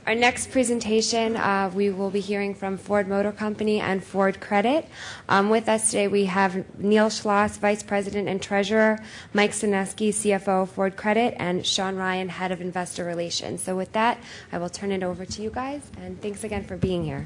Our next presentation, we will be hearing from Ford Motor Company and Ford Credit. With us today, we have Neil Schloss, Vice President and Treasurer, Mike Sineski, CFO of Ford Credit, and Sean Ryan, Head of Investor Relations. So with that, I will turn it over to you guys, and thanks again for being here.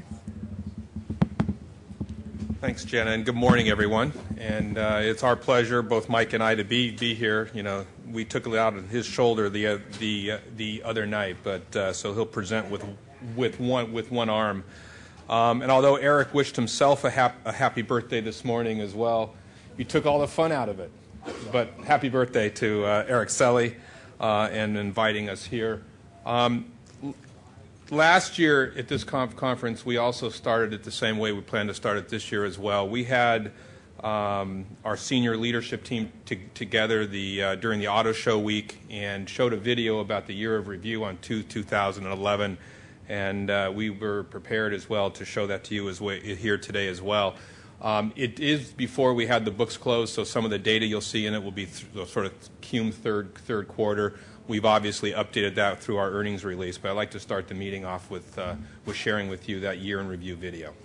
Thanks, Jenna, and good morning, everyone. And it's our pleasure, both Mike and I, to be here. You know, we took it out of his shoulder the other night, but so he'll present with one arm. And although Eric wished himself a happy birthday this morning as well, you took all the fun out of it. But happy birthday to Eric Selly and inviting us here. Last year at this conference, we also started it the same way we plan to start it this year as well. We had our senior leadership team together during the Auto Show week and showed a video about the year of review on 2011, and we were prepared as well to show that to you here today as well. It is before we had the books closed, so some of the data you'll see in it will be sort of cum third quarter. We've obviously updated that through our earnings release, but I'd like to start the meeting off with sharing with you that year in review video.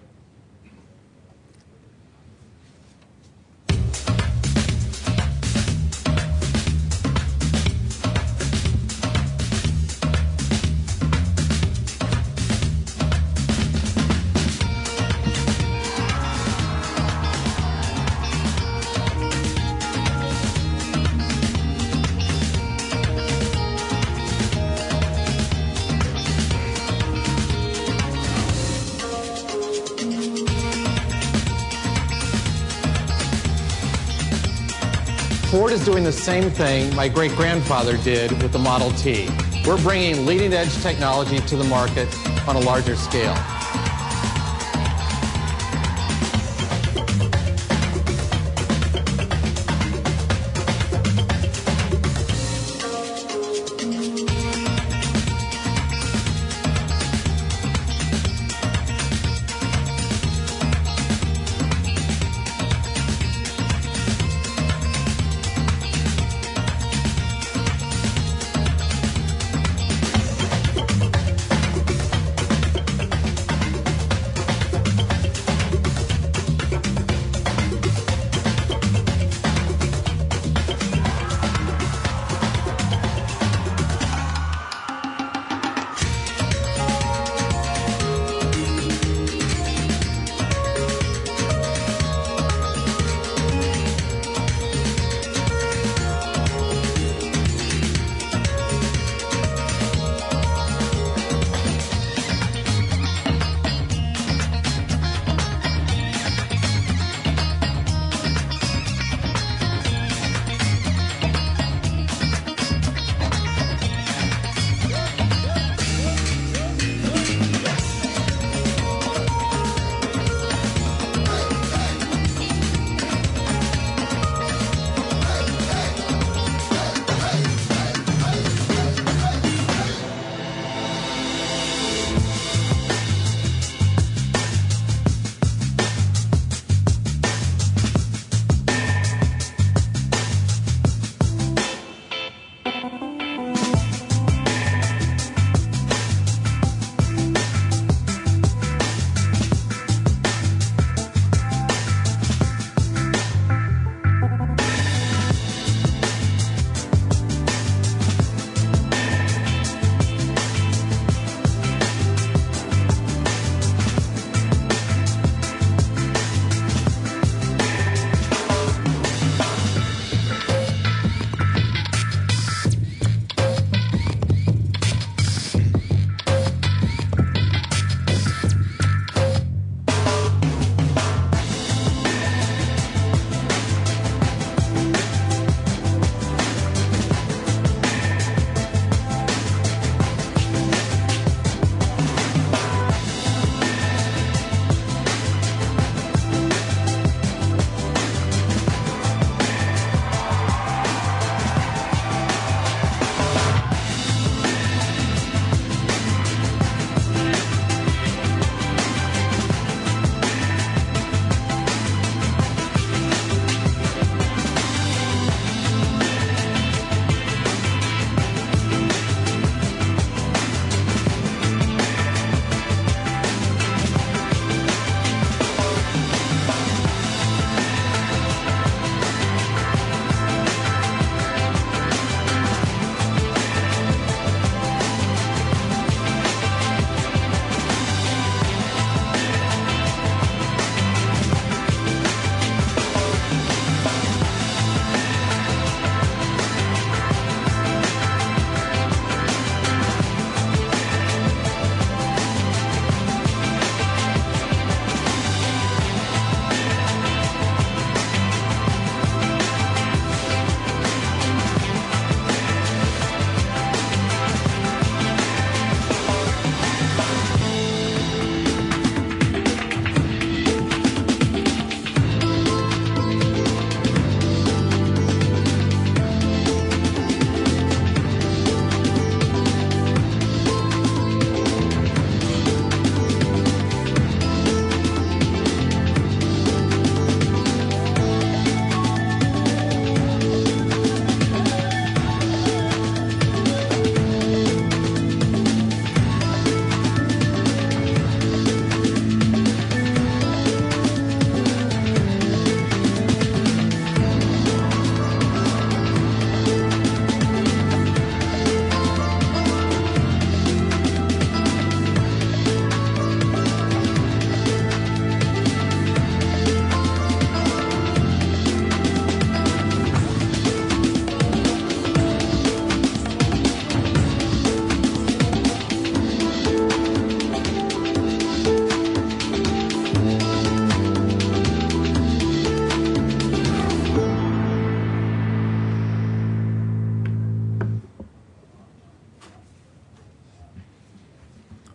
Ford is doing the same thing my great-grandfather did with the Model T. We're bringing leading-edge technology to the market on a larger scale.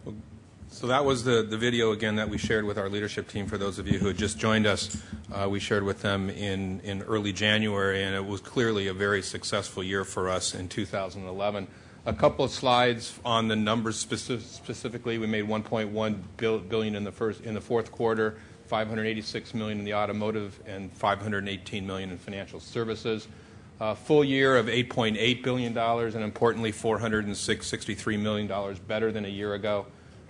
So that was the video, again, that we shared with our leadership team. For those of you who had just joined us, we shared with them in early January, and it was clearly a very successful year for us in 2011. A couple of slides on the numbers specifically. We made $1.1 billion in the fourth quarter, $586 million in the automotive, and $518 million in financial services. Full year of $8.8 billion, and importantly, $463 million better than a year ago.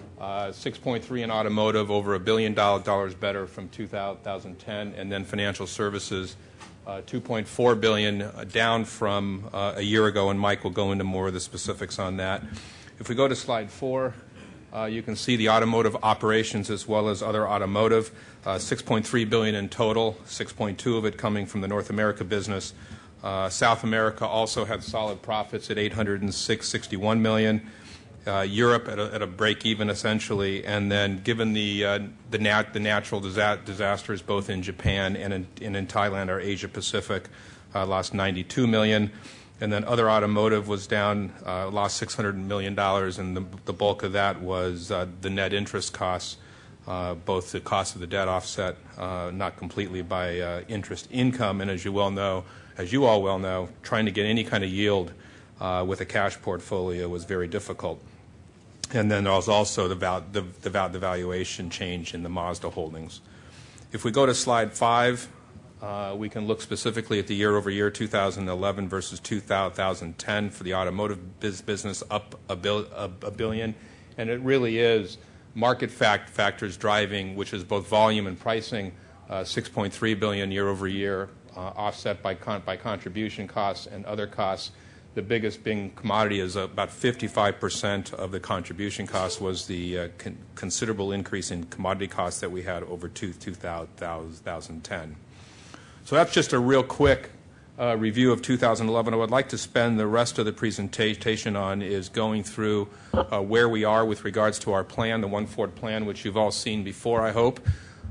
6.3 in automotive, over $1 billion better from 2010, and then financial services, 2.4 billion, down from a year ago, and Mike will go into more of the specifics on that. If we go to slide 4, you can see the automotive operations as well as other automotive, 6.3 billion in total, 6.2 of it coming from the North America business. South America also had solid profits at 861 million. Europe at a break even essentially, and then given the natural disasters both in Japan and in Thailand, our Asia Pacific lost 92 million, and then other automotive was down, lost $600 million, and the bulk of that was the net interest costs, both the cost of the debt offset not completely by interest income, and as you all well know, trying to get any kind of yield with a cash portfolio was very difficult. And then there was also the valuation change in the Mazda holdings. If we go to slide 5, we can look specifically at the year-over-year 2011 versus 2010 for the automotive business, up a billion. And it really is market factors driving, which is both volume and pricing, 6.3 billion year-over-year, offset by contribution costs and other costs. The biggest being commodity is about 55% of the contribution cost was the considerable increase in commodity costs that we had over 2010. So that's just a real quick review of 2011. What I'd like to spend the rest of the presentation on is going through where we are with regards to our plan, the One Ford plan, which you've all seen before, I hope.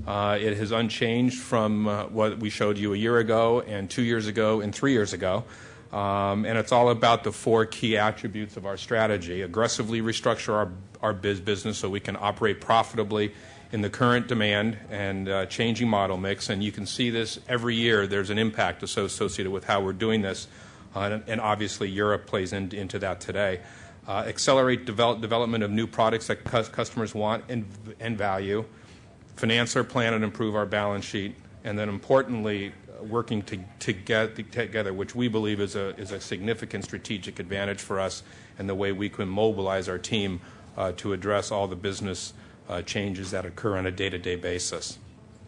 It has unchanged from what we showed you a year ago and 2 years ago and 3 years ago. And it's all about the 4 key attributes of our strategy. Aggressively restructure our business so we can operate profitably in the current demand and changing model mix. And you can see this every year. There's an impact associated with how we're doing this. And obviously Europe plays into that today. Accelerate development of new products that customers want and value. Finance our plan and improve our balance sheet. And then importantly, working together, which we believe is a significant strategic advantage for us and the way we can mobilize our team to address all the business changes that occur on a day-to-day basis.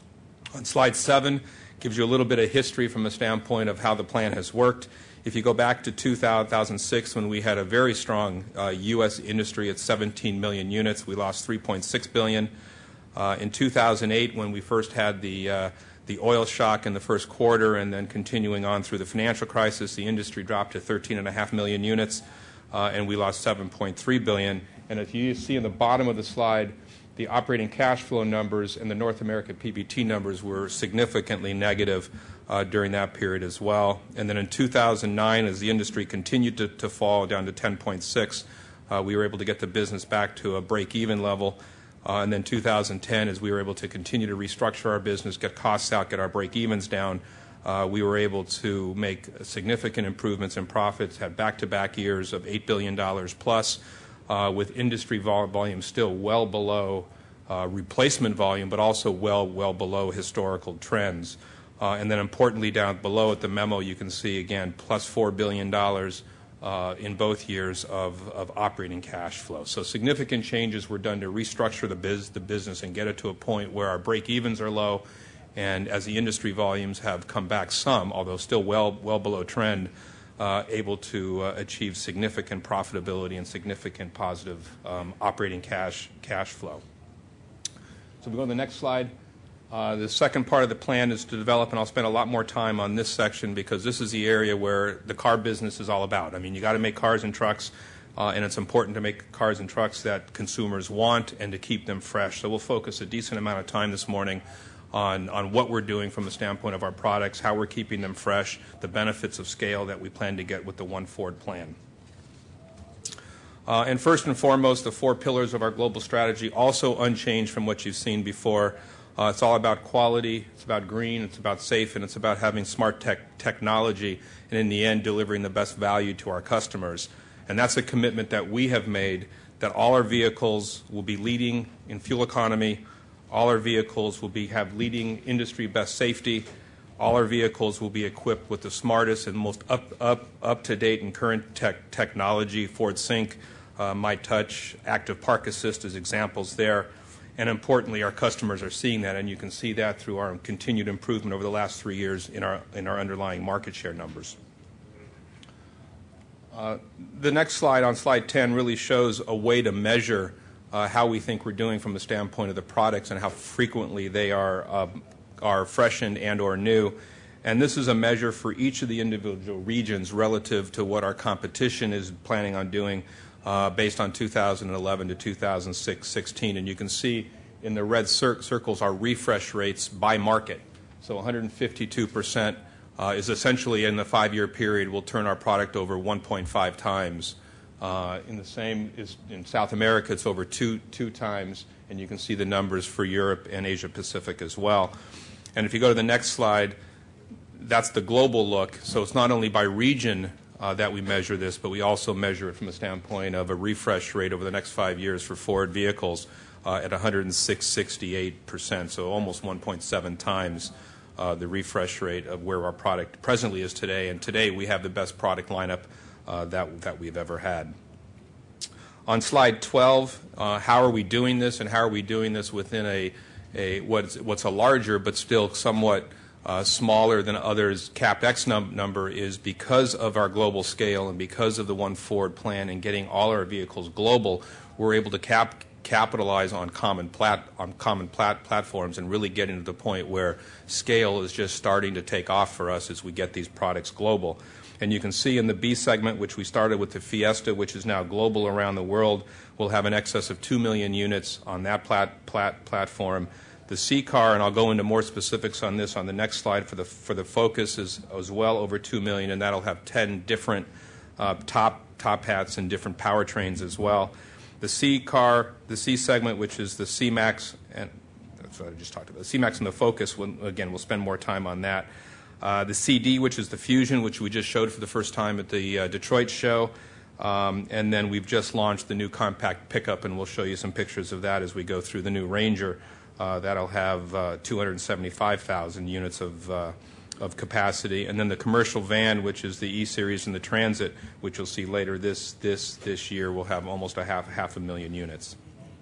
On slide 7, gives you a little bit of history from the standpoint of how the plan has worked. If you go back to 2006, when we had a very strong U.S. industry at 17 million units, we lost 3.6 billion. In 2008, when we first had the oil shock in the first quarter and then continuing on through the financial crisis, the industry dropped to 13.5 million units, and we lost 7.3 billion. And if you see in the bottom of the slide, the operating cash flow numbers and the North America PBT numbers were significantly negative during that period as well. And then in 2009, as the industry continued to fall down to 10.6, we were able to get the business back to a break-even level. And then 2010, as we were able to continue to restructure our business, get costs out, get our break-evens down, we were able to make significant improvements in profits, had back-to-back years of $8 billion plus, with industry volume still well below replacement volume, but also well below historical trends. And then importantly, down below at the memo, you can see, again, plus $4 billion in both years of operating cash flow. So significant changes were done to restructure the business and get it to a point where our break-evens are low, and as the industry volumes have come back some, although still well below trend, able to achieve significant profitability and significant positive operating cash flow. So we go to the next slide. The second part of the plan is to develop, and I'll spend a lot more time on this section because this is the area where the car business is all about. I mean, you got to make cars and trucks, and it's important to make cars and trucks that consumers want and to keep them fresh. So we'll focus a decent amount of time this morning on what we're doing from the standpoint of our products, how we're keeping them fresh, the benefits of scale that we plan to get with the One Ford plan. And first and foremost, the 4 pillars of our global strategy, also unchanged from what you've seen before. It's all about quality, it's about green, it's about safe, and it's about having smart technology, and in the end, delivering the best value to our customers. And that's a commitment that we have made, that all our vehicles will be leading in fuel economy, all our vehicles will have leading industry best safety, all our vehicles will be equipped with the smartest and most up-to-date and current technology, Ford Sync, MyTouch, Active Park Assist as examples there. And importantly, our customers are seeing that, and you can see that through our continued improvement over the last 3 years in our underlying market share numbers. The next slide, on slide 10, really shows a way to measure how we think we're doing from the standpoint of the products and how frequently they are freshened and or new. And this is a measure for each of the individual regions relative to what our competition is planning on doing based on 2011 to 2016. And you can see in the red circles our refresh rates by market. So 152% is essentially in the 5-year period will turn our product over 1.5 times. In South America, it's over two times, and you can see the numbers for Europe and Asia Pacific as well. And if you go to the next slide, that's the global look. So it's not only by region that we measure this, but we also measure it from the standpoint of a refresh rate over the next 5 years for Ford vehicles at 168%, so almost 1.7 times the refresh rate of where our product presently is today. And today we have the best product lineup that we've ever had. On slide 12, how are we doing this, and how are we doing this within what's a larger but still somewhat smaller than others CapEx number, is because of our global scale and because of the One Ford plan and getting all our vehicles global, we're able to capitalize on common platforms and really getting to the point where scale is just starting to take off for us as we get these products global. And you can see in the B segment, which we started with the Fiesta, which is now global around the world, we'll have an excess of 2 million units on that platform. The C car, and I'll go into more specifics on this on the next slide, for the Focus is as well over 2 million, and that'll have 10 different top hats and different powertrains as well. The C car, the C segment, which is the C-Max, and that's what I just talked about. The C-Max and the Focus, again, we'll spend more time on that. The CD, which is the Fusion, which we just showed for the first time at the Detroit show. And then we've just launched the new compact pickup, and we'll show you some pictures of that as we go through the new Ranger. That'll have 275,000 units of capacity. And then the commercial van, which is the E-Series and the Transit, which you'll see later this year, will have almost half a million units.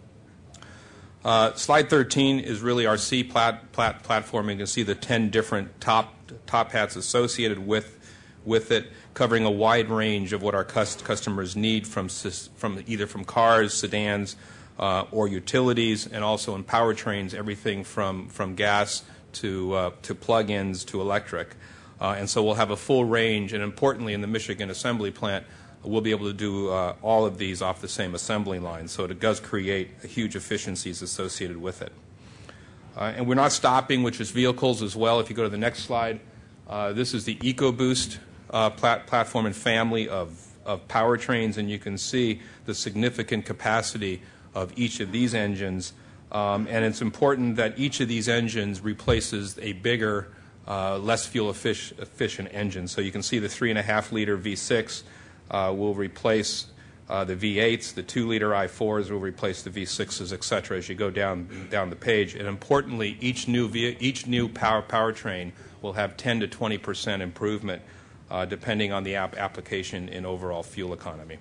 Slide 13 is really our C platform. You can see the 10 different top hats associated with it, covering a wide range of what our customers need from either from cars, sedans, or utilities, and also in powertrains, everything from gas to plug-ins to electric. And so we'll have a full range, and importantly in the Michigan assembly plant, we'll be able to do all of these off the same assembly line. So it does create huge efficiencies associated with it. And we're not stopping, which is vehicles as well. If you go to the next slide, this is the EcoBoost platform and family of powertrains, and you can see the significant capacity of each of these engines. And it's important that each of these engines replaces a bigger, less fuel efficient engine. So you can see the 3.5-liter V6 will replace the V8s, the 2-liter i4s will replace the V6s, etc. as you go down the page. And importantly, each new powertrain will have 10 to 20% improvement depending on the application in overall fuel economy.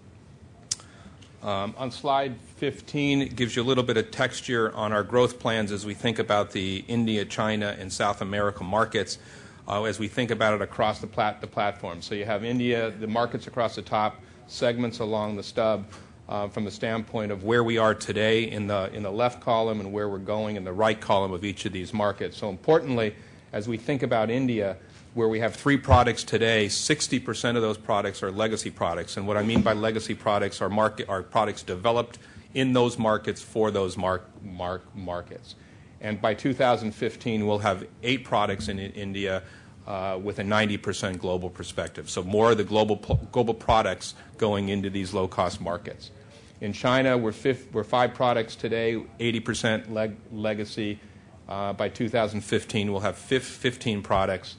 On slide 15, it gives you a little bit of texture on our growth plans as we think about the India, China, and South America markets, as we think about it across the platform. So you have India, the markets across the top, segments along the stub from the standpoint of where we are today in the left column and where we're going in the right column of each of these markets. So importantly, as we think about India, where we have 3 products today, 60% of those products are legacy products. And what I mean by legacy products are products developed in those markets for those markets. And by 2015, we'll have 8 products in India, with a 90% global perspective. So more of the global products going into these low-cost markets. In China, we're 5 products today, 80% legacy. By 2015, we'll have 15 products,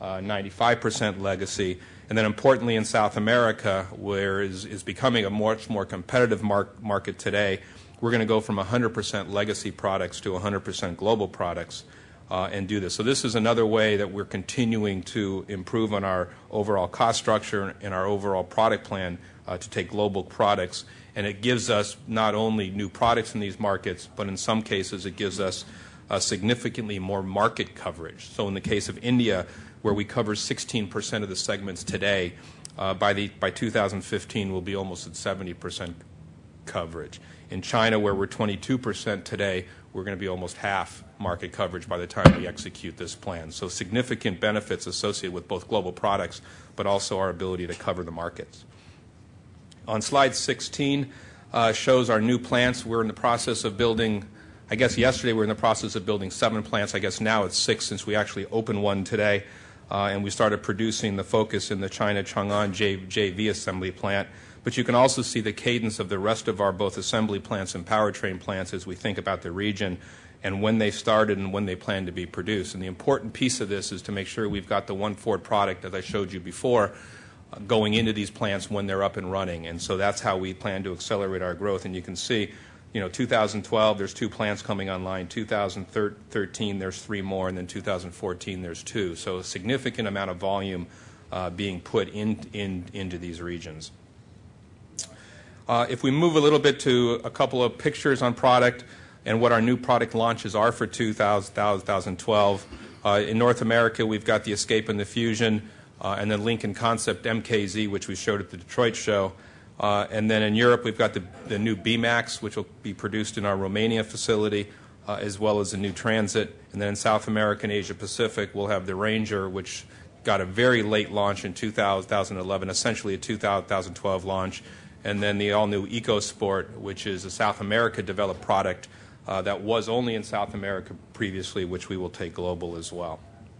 95% legacy. And then importantly in South America, where is becoming a much more competitive market today, we're going to go from 100% legacy products to 100% global products and do this. So this is another way that we're continuing to improve on our overall cost structure and our overall product plan to take global products. And it gives us not only new products in these markets, but in some cases it gives us significantly more market coverage. So in the case of India, where we cover 16% of the segments today, by 2015 we'll be almost at 70% coverage. In China, where we're 22% today, we're going to be almost half market coverage by the time we execute this plan. So significant benefits associated with both global products, but also our ability to cover the markets. On slide 16 shows our new plants. We're in the process of building, I guess yesterday we were in the process of building 7 plants. I guess now it's 6 since we actually opened one today. And we started producing the Focus in the China Chang'an JV assembly plant. But you can also see the cadence of the rest of our both assembly plants and powertrain plants as we think about the region and when they started and when they plan to be produced. And the important piece of this is to make sure we've got the one Ford product, as I showed you before, going into these plants when they're up and running. And so that's how we plan to accelerate our growth. And you can see, 2012, there's 2 plants coming online. 2013, there's 3 more. And then 2014, there's 2. So a significant amount of volume being put into these regions. If we move a little bit to a couple of pictures on product and what our new product launches are for 2012, in North America, we've got the Escape and the Fusion, and then Lincoln Concept MKZ, which we showed at the Detroit show. And then in Europe, we've got the new B-Max, which will be produced in our Romania facility, as well as the new Transit. And then in South America and Asia Pacific, we'll have the Ranger, which got a very late launch in 2011, essentially a 2012 launch. And then the all-new EcoSport, which is a South America-developed product that was only in South America previously, which we will take global as well.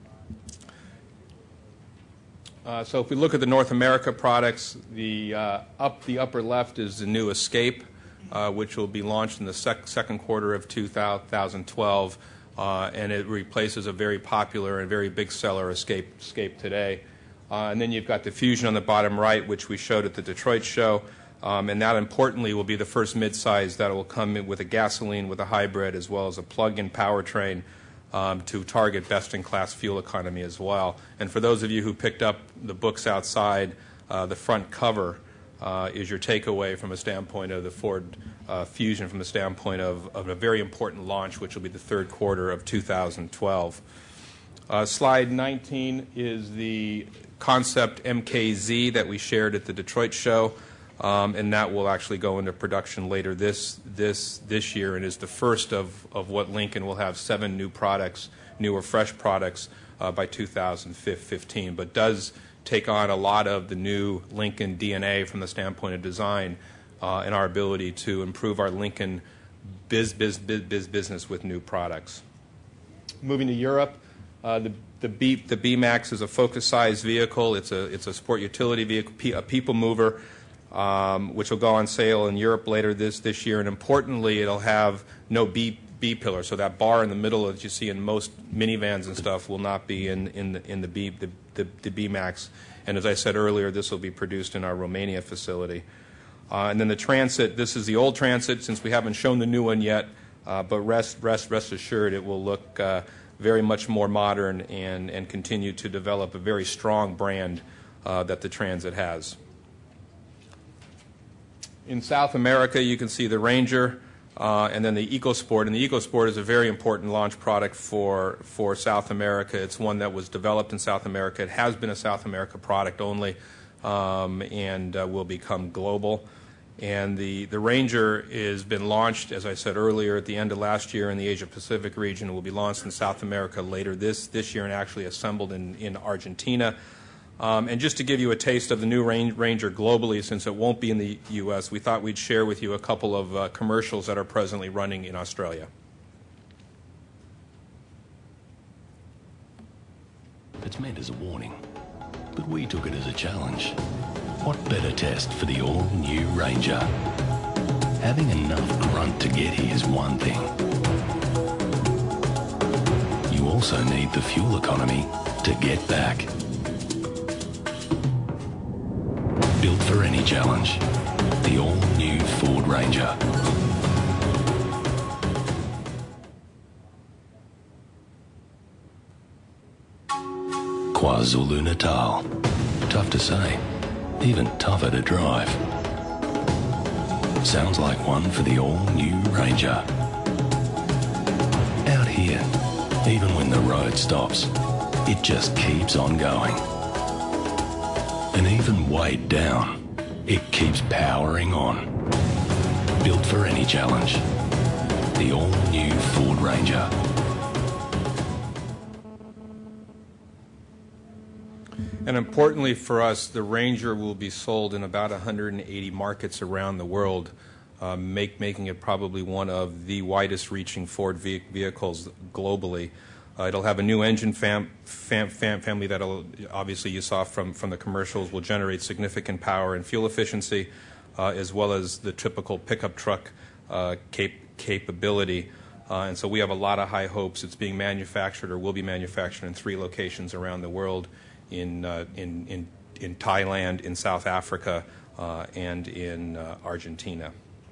So if we look at the North America products, the upper left is the new Escape, which will be launched in the second quarter of 2012, and it replaces a very popular and very big seller Escape today. And then you've got the Fusion on the bottom right, which we showed at the Detroit show. And that, importantly, will be the first midsize that will come in with a gasoline, with a hybrid, as well as a plug-in powertrain to target best-in-class fuel economy as well. And for those of you who picked up the books outside, the front cover is your takeaway from a standpoint of the Ford Fusion, from the standpoint of a very important launch, which will be the third quarter of 2012. Slide 19 is the Concept MKZ that we shared at the Detroit show. And that will actually go into production later this year, and is the first of what Lincoln will have 7 new products, new or fresh products by 2015, but does take on a lot of the new Lincoln DNA from the standpoint of design and our ability to improve our Lincoln business with new products. Moving to Europe, the B-Max is a Focus-sized vehicle. It's a sport utility vehicle, a people mover. Which will go on sale in Europe later this year, and importantly, it'll have no B pillar. So that bar in the middle that you see in most minivans and stuff will not be in the B-Max. And as I said earlier, this will be produced in our Romania facility. And then the Transit. This is the old Transit, since we haven't shown the new one yet. But rest assured, it will look very much more modern and continue to develop a very strong brand that the Transit has. In South America, you can see the Ranger and then the EcoSport. And the EcoSport is a very important launch product for South America. It's one that was developed in South America. It has been a South America product only and will become global. And the Ranger has been launched, as I said earlier, at the end of last year in the Asia Pacific region. It will be launched in South America later this year and actually assembled in Argentina. And just to give you a taste of the new Ranger globally, since it won't be in the U.S., we thought we'd share with you a couple of commercials that are presently running in Australia. It's meant as a warning, but we took it as a challenge. What better test for the all-new Ranger? Having enough grunt to get here is one thing. You also need the fuel economy to get back. Built for any challenge, the all-new Ford Ranger. KwaZulu-Natal. Tough to say, even tougher to drive. Sounds like one for the all-new Ranger. Out here, even when the road stops, it just keeps on going. And even weighed down, it keeps powering on. Built for any challenge, the all-new Ford Ranger. And importantly for us, the Ranger will be sold in about 180 markets around the world, making it probably one of the widest-reaching Ford vehicles globally. It'll have a new engine family that'll, obviously you saw from the commercials, will generate significant power and fuel efficiency, as well as the typical pickup truck capability. And so we have a lot of high hopes. It's being manufactured or will be manufactured in 3 locations around the world, in Thailand, in South Africa, and in Argentina.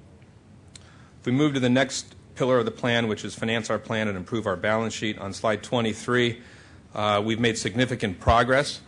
If we move to the next pillar of the plan, which is finance our plan and improve our balance sheet, on slide 23, we've made significant progress.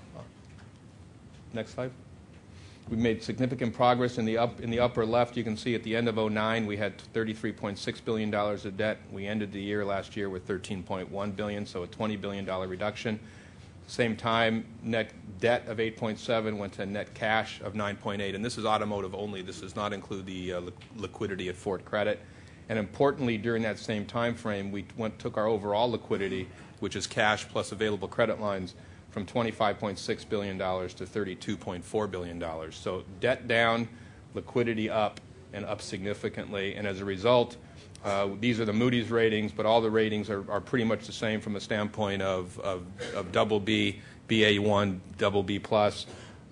Next slide. We've made significant progress in the upper left. You can see at the end of 2009 we had $33.6 billion of debt. We ended the year last year with $13.1 billion, so a $20 billion reduction. Same time, net debt of 8.7 went to net cash of 9.8, and this is automotive only. This does not include the liquidity at Ford Credit. And importantly, during that same time frame, we took our overall liquidity, which is cash plus available credit lines, from $25.6 billion to $32.4 billion. So debt down, liquidity up, and up significantly. And as a result, these are the Moody's ratings, but all the ratings are pretty much the same from the standpoint of double B, BA1, double B plus,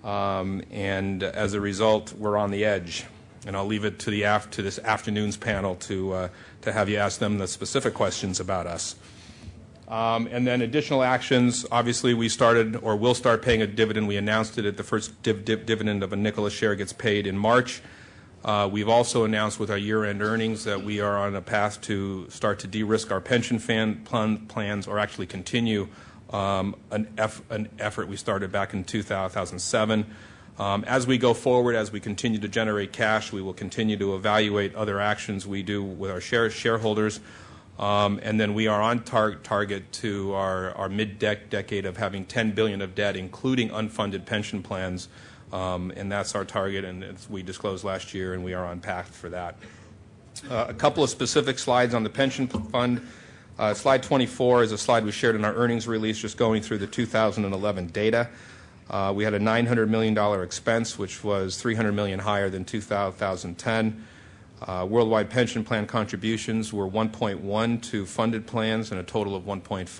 and as a result, we're on the edge. And I'll leave it to this afternoon's panel to have you ask them the specific questions about us. And then additional actions. Obviously, we started or will start paying a dividend. We announced it at the first dividend of a nickel a share gets paid in March. We've also announced with our year-end earnings that we are on a path to start to de-risk our pension plans, or actually continue an effort we started back in 2007. As we go forward, as we continue to generate cash, we will continue to evaluate other actions we do with our shareholders. And then we are on target to our mid-decade of having $10 billion of debt, including unfunded pension plans. And that's our target, and we disclosed last year, and we are on path for that. A couple of specific slides on the pension fund. Slide 24 is a slide we shared in our earnings release, just going through the 2011 data. We had a $900 million expense, which was $300 million higher than 2010. Worldwide pension plan contributions were 1.1 to funded plans and a total of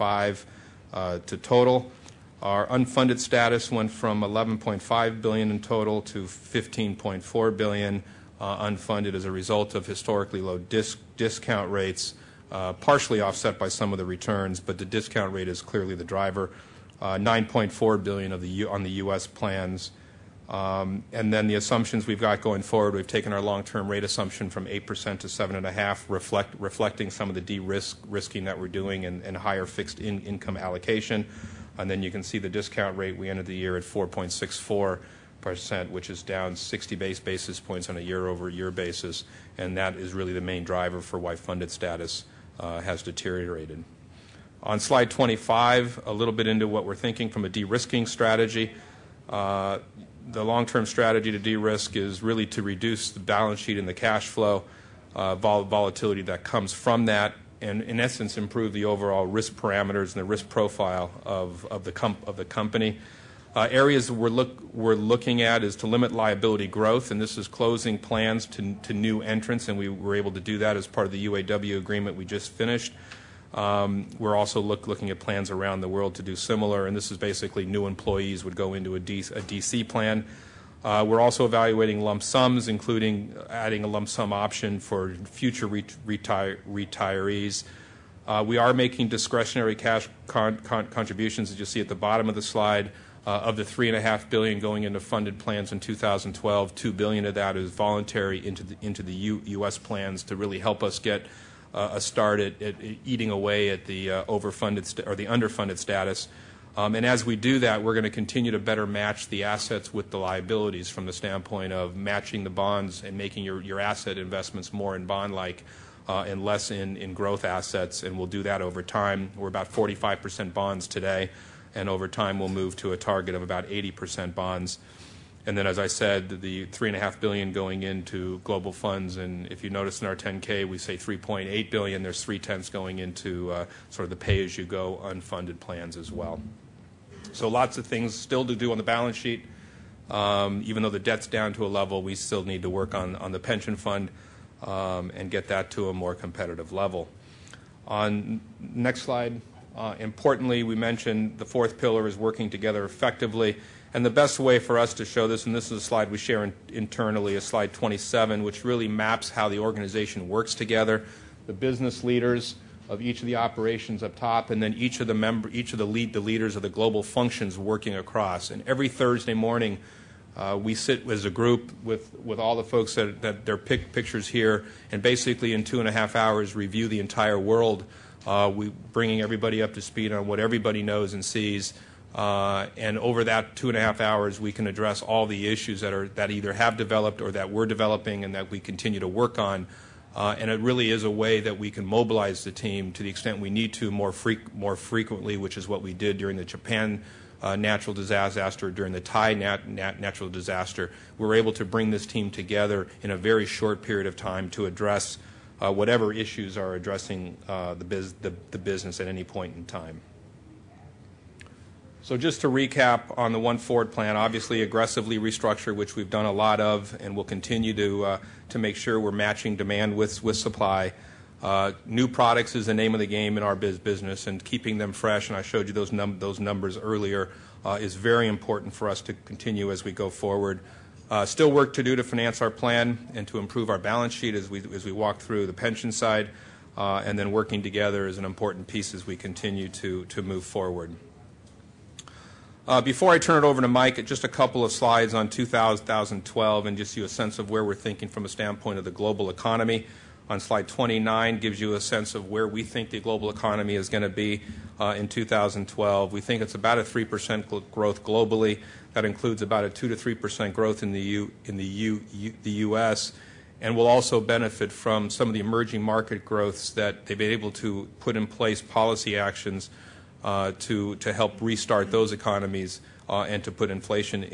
1.5 to total. Our unfunded status went from $11.5 billion in total to $15.4 billion unfunded as a result of historically low discount rates, partially offset by some of the returns, but the discount rate is clearly the driver. $9.4 billion on the U.S. plans. And then the assumptions we've got going forward, we've taken our long-term rate assumption from 8% to 7.5%, reflecting some of the de-risking that we're doing and higher fixed income allocation. And then you can see the discount rate. We ended the year at 4.64%, which is down 60 basis points on a year-over-year basis. And that is really the main driver for why funded status has deteriorated. On slide 25, a little bit into what we're thinking from a de-risking strategy. The long-term strategy to de-risk is really to reduce the balance sheet and the cash flow volatility that comes from that, and in essence improve the overall risk parameters and the risk profile of the company. Areas we're looking at is to limit liability growth, and this is closing plans to new entrants, and we were able to do that as part of the UAW agreement we just finished. We're also looking at plans around the world to do similar, and this is basically new employees would go into a DC plan. We're also evaluating lump sums, including adding a lump sum option for future retirees. We are making discretionary cash contributions, as you see at the bottom of the slide. Of the $3.5 billion going into funded plans in 2012, $2 billion of that is voluntary into the U.S. plans to really help us get a start at eating away at the overfunded or the underfunded status. And as we do that, we're going to continue to better match the assets with the liabilities from the standpoint of matching the bonds and making your asset investments more in bond-like and less in growth assets, and we'll do that over time. We're about 45% bonds today, and over time we'll move to a target of about 80% bonds. And then, as I said, the $3.5 billion going into global funds, and if you notice in our 10K, we say $3.8 billion. There's 3/10 going into sort of the pay-as-you-go unfunded plans as well. So lots of things still to do on the balance sheet. Even though the debt's down to a level, we still need to work on the pension fund and get that to a more competitive level. On next slide, importantly, we mentioned the fourth pillar is working together effectively. And the best way for us to show this, and this is a slide we share internally, is slide 27, which really maps how the organization works together. The business leaders of each of the operations up top, and then each of the leaders of the global functions working across. And every Thursday morning, we sit as a group with all the folks that their pictures here, and basically in 2.5 hours review the entire world. We bringing everybody up to speed on what everybody knows and sees. And over that 2.5 hours, we can address all the issues that either have developed or that we're developing and that we continue to work on. And it really is a way that we can mobilize the team to the extent we need to more frequently, which is what we did during the Japan natural disaster, during the Thai natural disaster. We were able to bring this team together in a very short period of time to address whatever issues are addressing the business at any point in time. So just to recap on the One Ford plan, obviously aggressively restructure, which we've done a lot of, and we'll continue to make sure we're matching demand with supply. New products is the name of the game in our business, and keeping them fresh, and I showed you those numbers earlier, is very important for us to continue as we go forward. Still work to do to finance our plan and to improve our balance sheet as we walk through the pension side, and then working together is an important piece as we continue to move forward. Before I turn it over to Mike, just a couple of slides on 2012 and just you a sense of where we're thinking from a standpoint of the global economy. On slide 29 gives you a sense of where we think the global economy is going to be in 2012. We think it's about a 3% growth globally. That includes about a 2 to 3% growth in the U.S., and will also benefit from some of the emerging market growths that they've been able to put in place policy actions to help restart those economies and to put inflation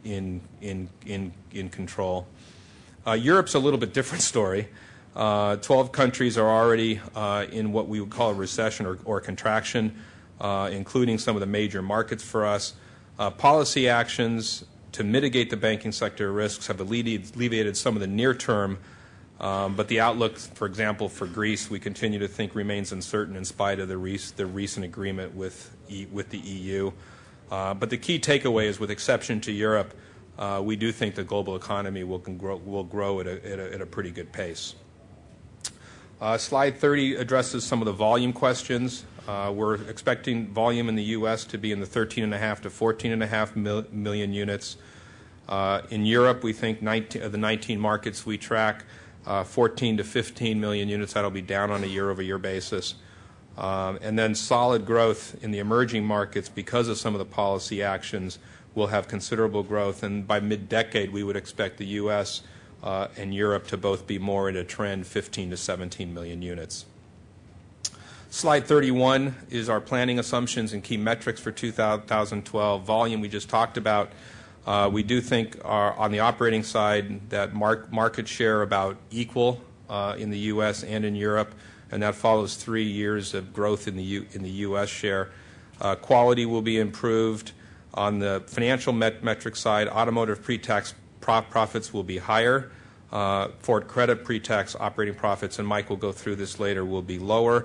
in control. Europe's a little bit different story. 12 countries are already in what we would call a recession or contraction, including some of the major markets for us. Policy actions to mitigate the banking sector risks have alleviated some of the near-term, but the outlook, for example, for Greece, we continue to think remains uncertain in spite of the recent agreement with the EU. But the key takeaway is, with exception to Europe, we do think the global economy will grow at a pretty good pace. Slide 30 addresses some of the volume questions. We're expecting volume in the U.S. to be in the 13.5 to 14.5 million units. In Europe, we think of the 19 markets we track, 14 to 15 million units. That'll be down on a year-over-year basis. And then solid growth in the emerging markets because of some of the policy actions will have considerable growth. And by mid-decade, we would expect the U.S. And Europe to both be more in a trend, 15 to 17 million units. Slide 31 is our planning assumptions and key metrics for 2012. Volume we just talked about. We do think on the operating side that market share about equal in the U.S. and in Europe, and that follows 3 years of growth in the U.S. share. Quality will be improved. On the financial metric side, automotive pre-tax profits will be higher. Ford Credit pre-tax operating profits, and Mike will go through this later, will be lower.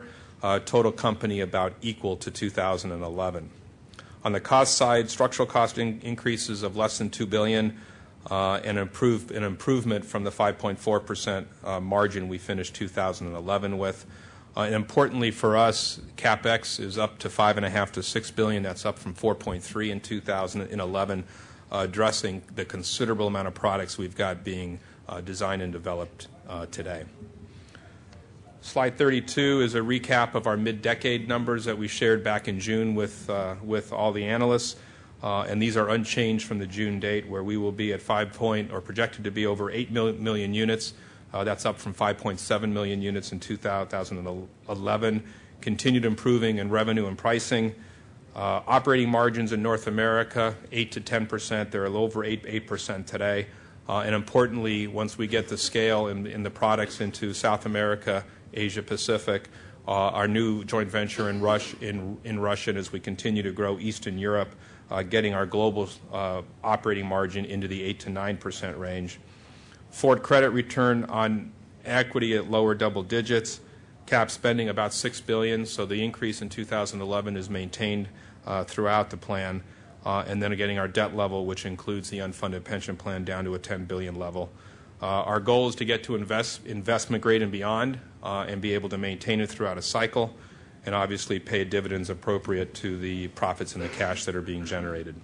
total company about equal to 2011. On the cost side, structural cost increases of less than $2 billion, an improvement from the 5.4% margin we finished 2011 with. And importantly for us, CapEx is up to $5.5 to $6 billion. That's up from 4.3 in 2011, addressing the considerable amount of products we've got being designed and developed today. Slide 32 is a recap of our mid-decade numbers that we shared back in June with all the analysts. And these are unchanged from the June date, where we will be at projected to be over 8 million units. That's up from 5.7 million units in 2011. Continued improving in revenue and pricing. Operating margins in North America, 8 to 10%. They're a little over 8% today. And importantly, once we get the scale in the products into South America, Asia Pacific, our new joint venture in Russia, as we continue to grow Eastern Europe, getting our global operating margin into the 8 to 9% range. Ford Credit return on equity at lower double digits. Cap spending about $6 billion, so the increase in 2011 is maintained throughout the plan. And then getting our debt level, which includes the unfunded pension plan, down to a $10 billion level. Our goal is to get to investment grade and beyond, and be able to maintain it throughout a cycle, and obviously pay dividends appropriate to the profits and the cash that are being generated.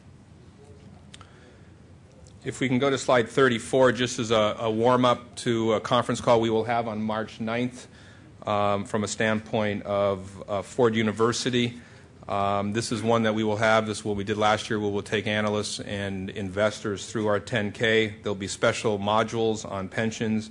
If we can go to slide 34, just as a warm-up to a conference call we will have on March 9th from a standpoint of Ford University. This is one that we will have. This is what we did last year. We will take analysts and investors through our 10K. There'll be special modules on pensions,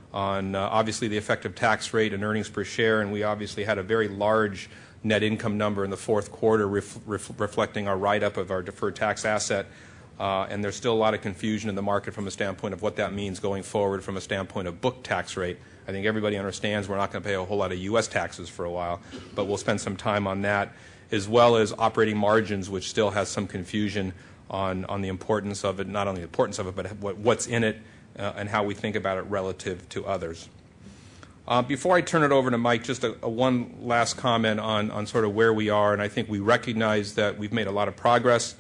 on obviously the effective tax rate and earnings per share, and we obviously had a very large net income number in the fourth quarter reflecting our write-up of our deferred tax asset. And there's still a lot of confusion in the market from a standpoint of what that means going forward from a standpoint of book tax rate. I think everybody understands we're not going to pay a whole lot of U.S. taxes for a while, but we'll spend some time on that, as well as operating margins, which still has some confusion on the importance of it, not only the importance of it, but what's in it and how we think about it relative to others. Before I turn it over to Mike, just one last comment on sort of where we are, and I think we recognize that we've made a lot of progress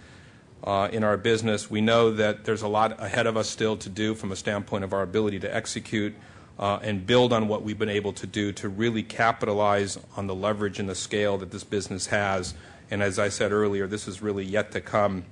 in our business. We know that there's a lot ahead of us still to do from a standpoint of our ability to execute and build on what we've been able to do to really capitalize on the leverage and the scale that this business has. And as I said earlier, this is really yet to come.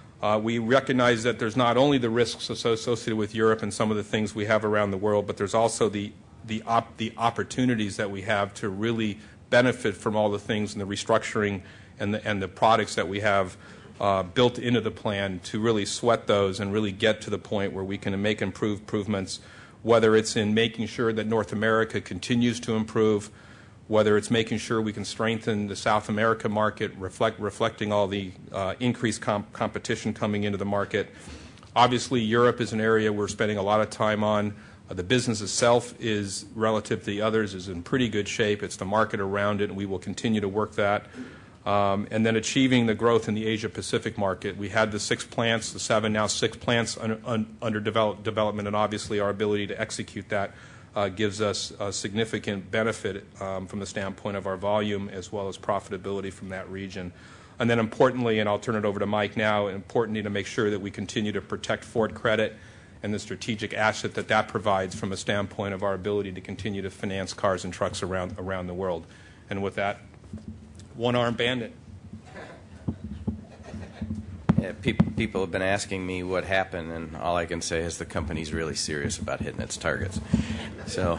We recognize that there's not only the risks associated with Europe and some of the things we have around the world, but there's also the opportunities that we have to really benefit from all the things and the restructuring and the products that we have built into the plan to really sweat those and really get to the point where we can make improvements, whether it's in making sure that North America continues to improve, whether it's making sure we can strengthen the South America market, reflecting all the increased competition coming into the market. Obviously, Europe is an area we're spending a lot of time on. The business itself is, relative to the others, is in pretty good shape. It's the market around it, and we will continue to work that. And then achieving the growth in the Asia-Pacific market. We had the 6 plants, the 7, now 6 plants under development, and obviously our ability to execute that gives us a significant benefit from the standpoint of our volume as well as profitability from that region. And then importantly, and I'll turn it over to Mike now, importantly to make sure that we continue to protect Ford Credit and the strategic asset that provides from a standpoint of our ability to continue to finance cars and trucks around the world. And with that, one-armed bandit. Yeah, people have been asking me what happened, and all I can say is the company's really serious about hitting its targets. So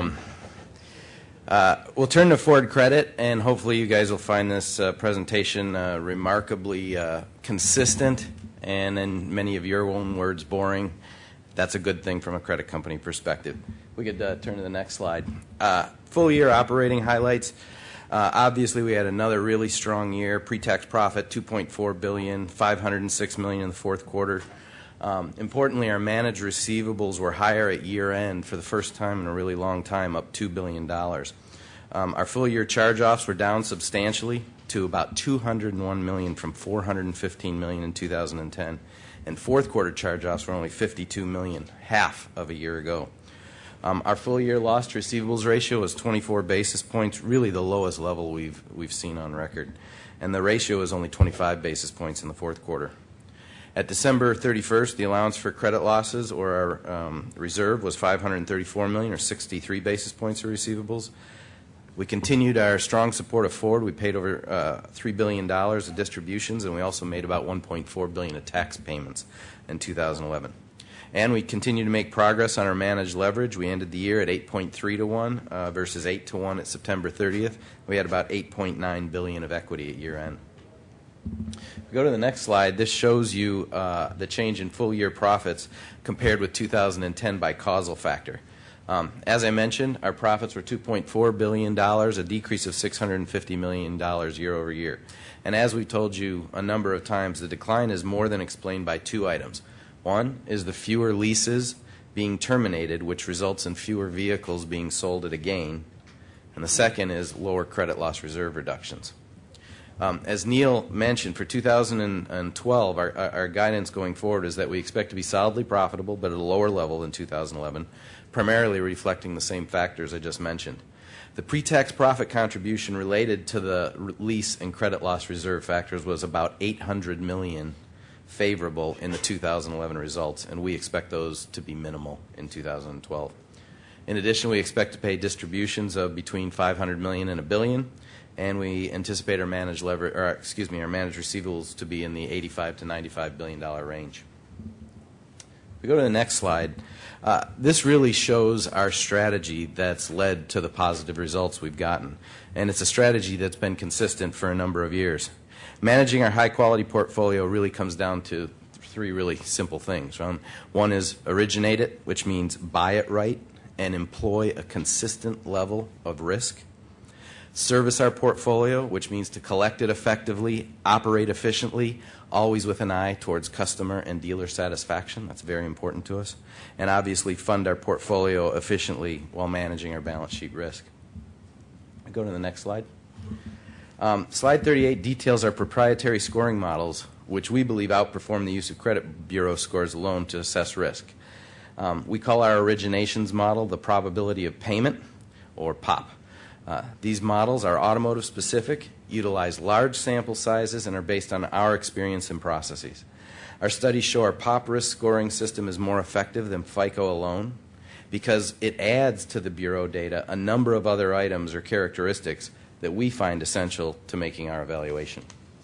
we'll turn to Ford Credit, and hopefully you guys will find this presentation remarkably consistent and, in many of your own words, boring. That's a good thing from a credit company perspective. We could turn to the next slide. Full year operating highlights. Obviously, we had another really strong year. Pre-tax profit, $2.4 billion, $506 million in the fourth quarter. Importantly, our managed receivables were higher at year-end for the first time in a really long time, up $2 billion. Our full-year charge-offs were down substantially to about $201 million from $415 million in 2010. And fourth quarter charge-offs were only $52 million, half of a year ago. Our full-year loss to receivables ratio was 24 basis points, really the lowest level we've seen on record. And the ratio is only 25 basis points in the fourth quarter. At December 31st, the allowance for credit losses, or our reserve, was $534 million, or 63 basis points of receivables. We continued our strong support of Ford. We paid over $3 billion of distributions, and we also made about $1.4 billion of tax payments in 2011. And we continue to make progress on our managed leverage. We ended the year at 8.3 to 1 versus 8 to 1 at September 30th. We had about $8.9 billion of equity at year end. If we go to the next slide, this shows you the change in full-year profits compared with 2010 by causal factor. As I mentioned, our profits were $2.4 billion, a decrease of $650 million year over year. And as we told you a number of times, the decline is more than explained by two items. One is the fewer leases being terminated, which results in fewer vehicles being sold at a gain. And the second is lower credit loss reserve reductions. As Neil mentioned, for 2012, our guidance going forward is that we expect to be solidly profitable, but at a lower level than 2011, primarily reflecting the same factors I just mentioned. The pre-tax profit contribution related to the lease and credit loss reserve factors was about $800 million favorable in the 2011 results, and we expect those to be minimal in 2012. In addition, we expect to pay distributions of between $500 million and $1 billion. And we anticipate our managed our managed receivables to be in the $85 to $95 billion range. If we go to the next slide, this really shows our strategy that's led to the positive results we've gotten. And it's a strategy that's been consistent for a number of years. Managing our high-quality portfolio really comes down to three really simple things. One is originate it, which means buy it right and employ a consistent level of risk. Service our portfolio, which means to collect it effectively, operate efficiently, always with an eye towards customer and dealer satisfaction. That's very important to us. And obviously fund our portfolio efficiently while managing our balance sheet risk. Go to the next slide. Slide 38 details our proprietary scoring models, which we believe outperform the use of credit bureau scores alone to assess risk. We call our originations model the probability of payment, or POP. These models are automotive specific, utilize large sample sizes, and are based on our experience and processes. Our studies show our POP risk scoring system is more effective than FICO alone because it adds to the Bureau data a number of other items or characteristics that we find essential to making our evaluation.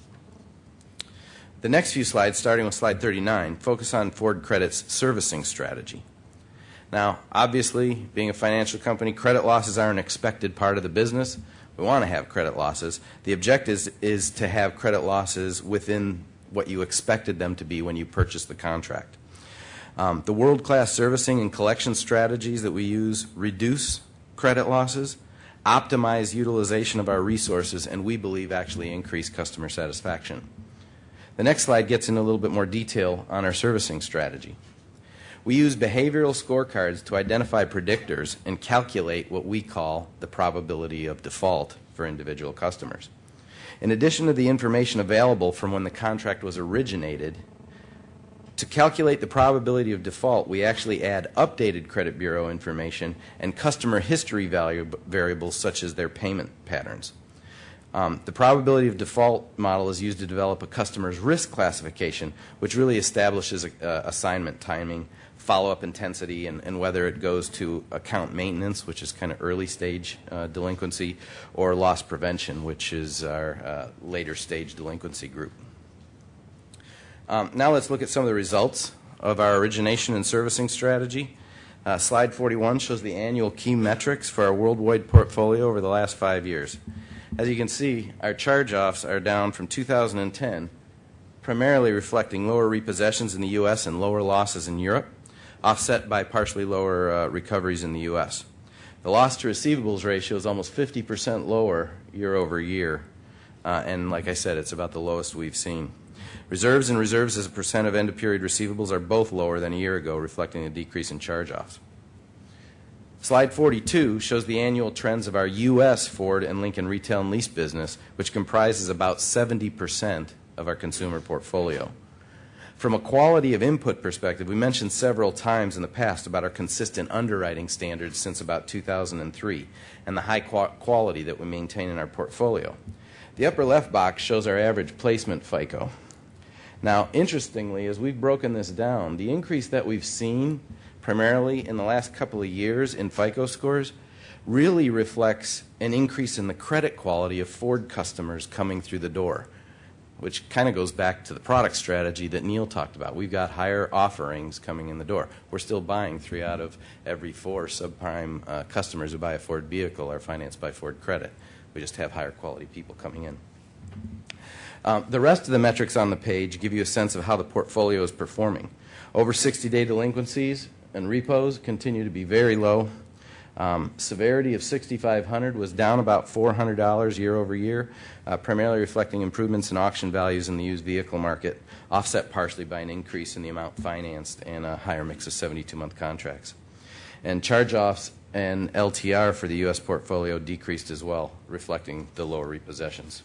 The next few slides, starting with slide 39, focus on Ford Credit's servicing strategy. Now, obviously, being a financial company, credit losses are an expected part of the business. We want to have credit losses. The objective is to have credit losses within what you expected them to be when you purchased the contract. The world-class servicing and collection strategies that we use reduce credit losses, optimize utilization of our resources, and we believe actually increase customer satisfaction. The next slide gets into a little bit more detail on our servicing strategy. We use behavioral scorecards to identify predictors and calculate what we call the probability of default for individual customers. In addition to the information available from when the contract was originated, to calculate the probability of default, we actually add updated credit bureau information and customer history variables such as their payment patterns. The probability of default model is used to develop a customer's risk classification, which really establishes assignment timing, follow-up intensity, and whether it goes to account maintenance, which is kind of early stage delinquency, or loss prevention, which is our later stage delinquency group. Now let's look at some of the results of our origination and servicing strategy. Slide 41 shows the annual key metrics for our worldwide portfolio over the last 5 years. As you can see, our charge-offs are down from 2010, primarily reflecting lower repossessions in the U.S. and lower losses in Europe, offset by partially lower recoveries in the U.S. The loss to receivables ratio is almost 50% lower year over year, and like I said, it's about the lowest we've seen. Reserves and reserves as a percent of end-of-period receivables are both lower than a year ago, reflecting a decrease in charge-offs. Slide 42 shows the annual trends of our U.S. Ford and Lincoln retail and lease business, which comprises about 70% of our consumer portfolio. From a quality of input perspective, we mentioned several times in the past about our consistent underwriting standards since about 2003 and the high quality that we maintain in our portfolio. The upper left box shows our average placement FICO. Now, interestingly, as we've broken this down, the increase that we've seen primarily in the last couple of years in FICO scores really reflects an increase in the credit quality of Ford customers coming through the door, which kind of goes back to the product strategy that Neil talked about. We've got higher offerings coming in the door. We're still buying 3 out of every 4 subprime customers who buy a Ford vehicle are financed by Ford Credit. We just have higher quality people coming in. The rest of the metrics on the page give you a sense of how the portfolio is performing. Over 60-day delinquencies and repos continue to be very low. Severity of 6,500 was down about $400 year over year, primarily reflecting improvements in auction values in the used vehicle market, offset partially by an increase in the amount financed and a higher mix of 72-month contracts. And charge-offs and LTR for the U.S. portfolio decreased as well, reflecting the lower repossessions.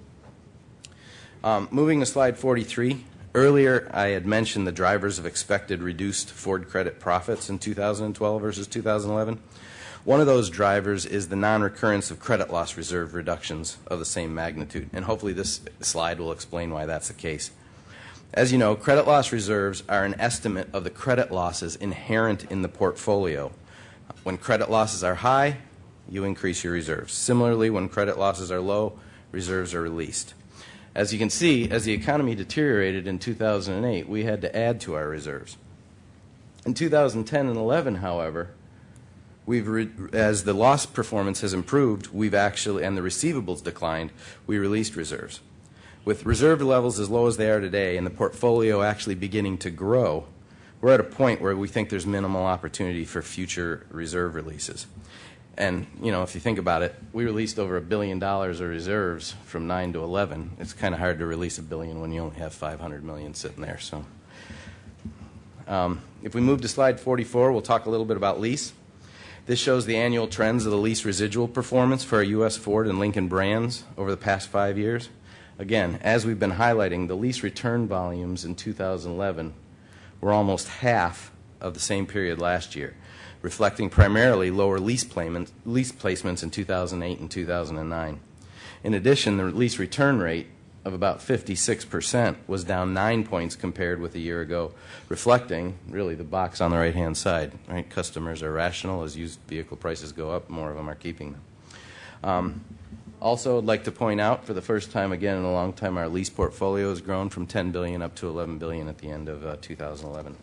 Moving to slide 43. Earlier, I had mentioned the drivers of expected reduced Ford Credit profits in 2012 versus 2011. One of those drivers is the non-recurrence of credit loss reserve reductions of the same magnitude, and hopefully this slide will explain why that's the case. As you know, credit loss reserves are an estimate of the credit losses inherent in the portfolio. When credit losses are high, you increase your reserves. Similarly, when credit losses are low, reserves are released. As you can see, as the economy deteriorated in 2008, we had to add to our reserves. In 2010 and 11, however, as the loss performance has improved, and the receivables declined, we released reserves. With reserve levels as low as they are today and the portfolio actually beginning to grow, we're at a point where we think there's minimal opportunity for future reserve releases. And, if you think about it, we released over $1 billion of reserves from 9 to 11. It's kind of hard to release $1 billion when you only have $500 million sitting there. So, if we move to slide 44, we'll talk a little bit about lease. This shows the annual trends of the lease residual performance for our U.S. Ford and Lincoln brands over the past 5 years. Again, as we've been highlighting, the lease return volumes in 2011 were almost half of the same period last year, reflecting primarily lower lease placements in 2008 and 2009. In addition, the lease return rate of about 56% was down 9 points compared with a year ago, reflecting really the box on the right-hand side. Right? Customers are rational. As used vehicle prices go up, more of them are keeping them. Also, I'd like to point out, for the first time again in a long time, our lease portfolio has grown from $10 billion up to $11 billion at the end of 2011.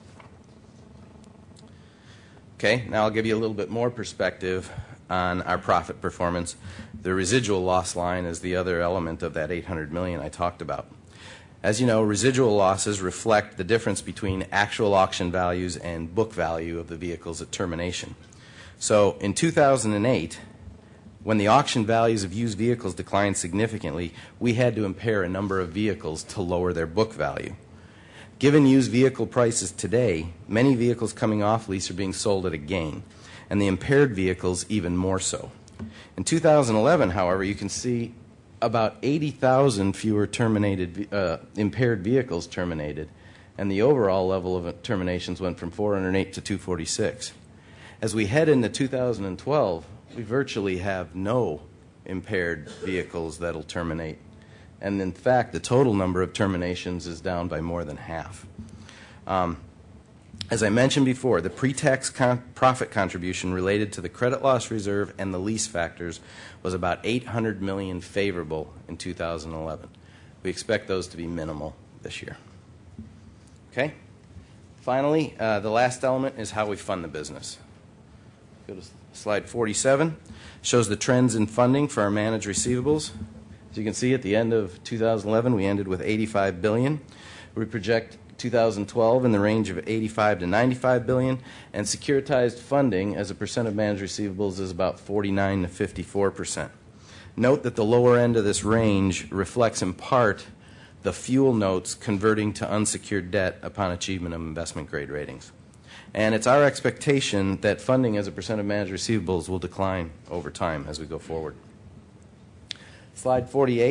Okay, now I'll give you a little bit more perspective on our profit performance. The residual loss line is the other element of that $800 million I talked about. As you know, residual losses reflect the difference between actual auction values and book value of the vehicles at termination. So in 2008, when the auction values of used vehicles declined significantly, we had to impair a number of vehicles to lower their book value. Given used vehicle prices today, many vehicles coming off lease are being sold at a gain, and the impaired vehicles even more so. In 2011, however, you can see about 80,000 fewer impaired vehicles terminated, and the overall level of terminations went from 408 to 246. As we head into 2012, we virtually have no impaired vehicles that'll terminate. And in fact, the total number of terminations is down by more than half. As I mentioned before, the pre-tax profit contribution related to the credit loss reserve and the lease factors was about $800 million favorable in 2011. We expect those to be minimal this year. Okay? Finally, the last element is how we fund the business. Go to slide 47. Shows the trends in funding for our managed receivables. As you can see, at the end of 2011, we ended with $85 billion. We project 2012 in the range of $85 to $95 billion, and securitized funding as a percent of managed receivables is about 49 to 54%. Note that the lower end of this range reflects in part the fuel notes converting to unsecured debt upon achievement of investment grade ratings. And it's our expectation that funding as a percent of managed receivables will decline over time as we go forward. Slide 48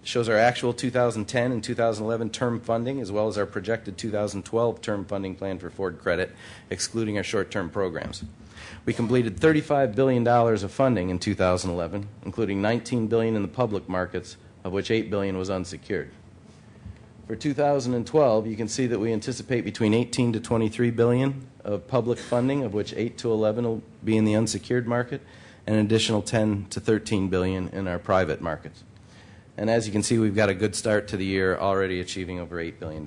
shows our actual 2010 and 2011 term funding, as well as our projected 2012 term funding plan for Ford Credit, excluding our short-term programs. We completed $35 billion of funding in 2011, including $19 billion in the public markets, of which $8 billion was unsecured. For 2012, you can see that we anticipate between $18 to $23 billion of public funding, of which 8 to 11 will be in the unsecured market, and an additional 10 to 13 billion in our private markets. And as you can see, we've got a good start to the year, already achieving over $8 billion.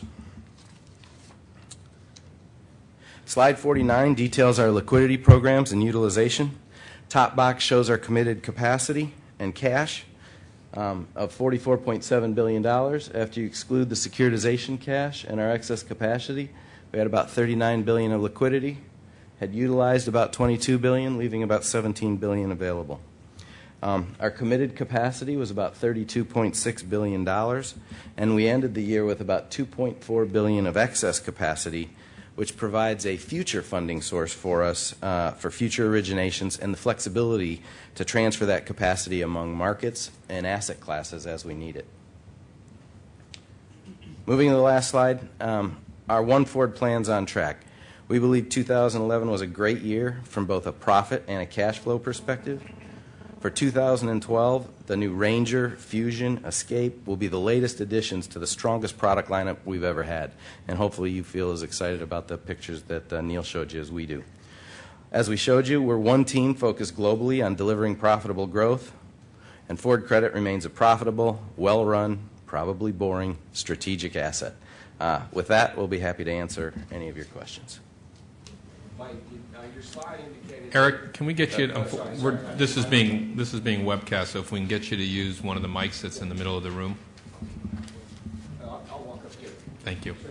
Slide 49 details our liquidity programs and utilization. Top box shows our committed capacity and cash of $44.7 billion. After you exclude the securitization cash and our excess capacity, we had about $39 billion of liquidity, had utilized about $22 billion, leaving about $17 billion available. Our committed capacity was about $32.6 billion, and we ended the year with about $2.4 billion of excess capacity, which provides a future funding source for us for future originations and the flexibility to transfer that capacity among markets and asset classes as we need it. Moving to the last slide, our One Ford plan's on track. We believe 2011 was a great year from both a profit and a cash flow perspective. For 2012, the new Ranger, Fusion, Escape will be the latest additions to the strongest product lineup we've ever had. And hopefully you feel as excited about the pictures that Neil showed you as we do. As we showed you, we're one team focused globally on delivering profitable growth. And Ford Credit remains a profitable, well-run, probably boring, strategic asset. With that, we'll be happy to answer any of your questions. Mike, your slide indicated... Eric, can we get you? This is being webcast, so if we can get you to use one of the mics that's in the middle of the room. I'll walk up here. Thank you.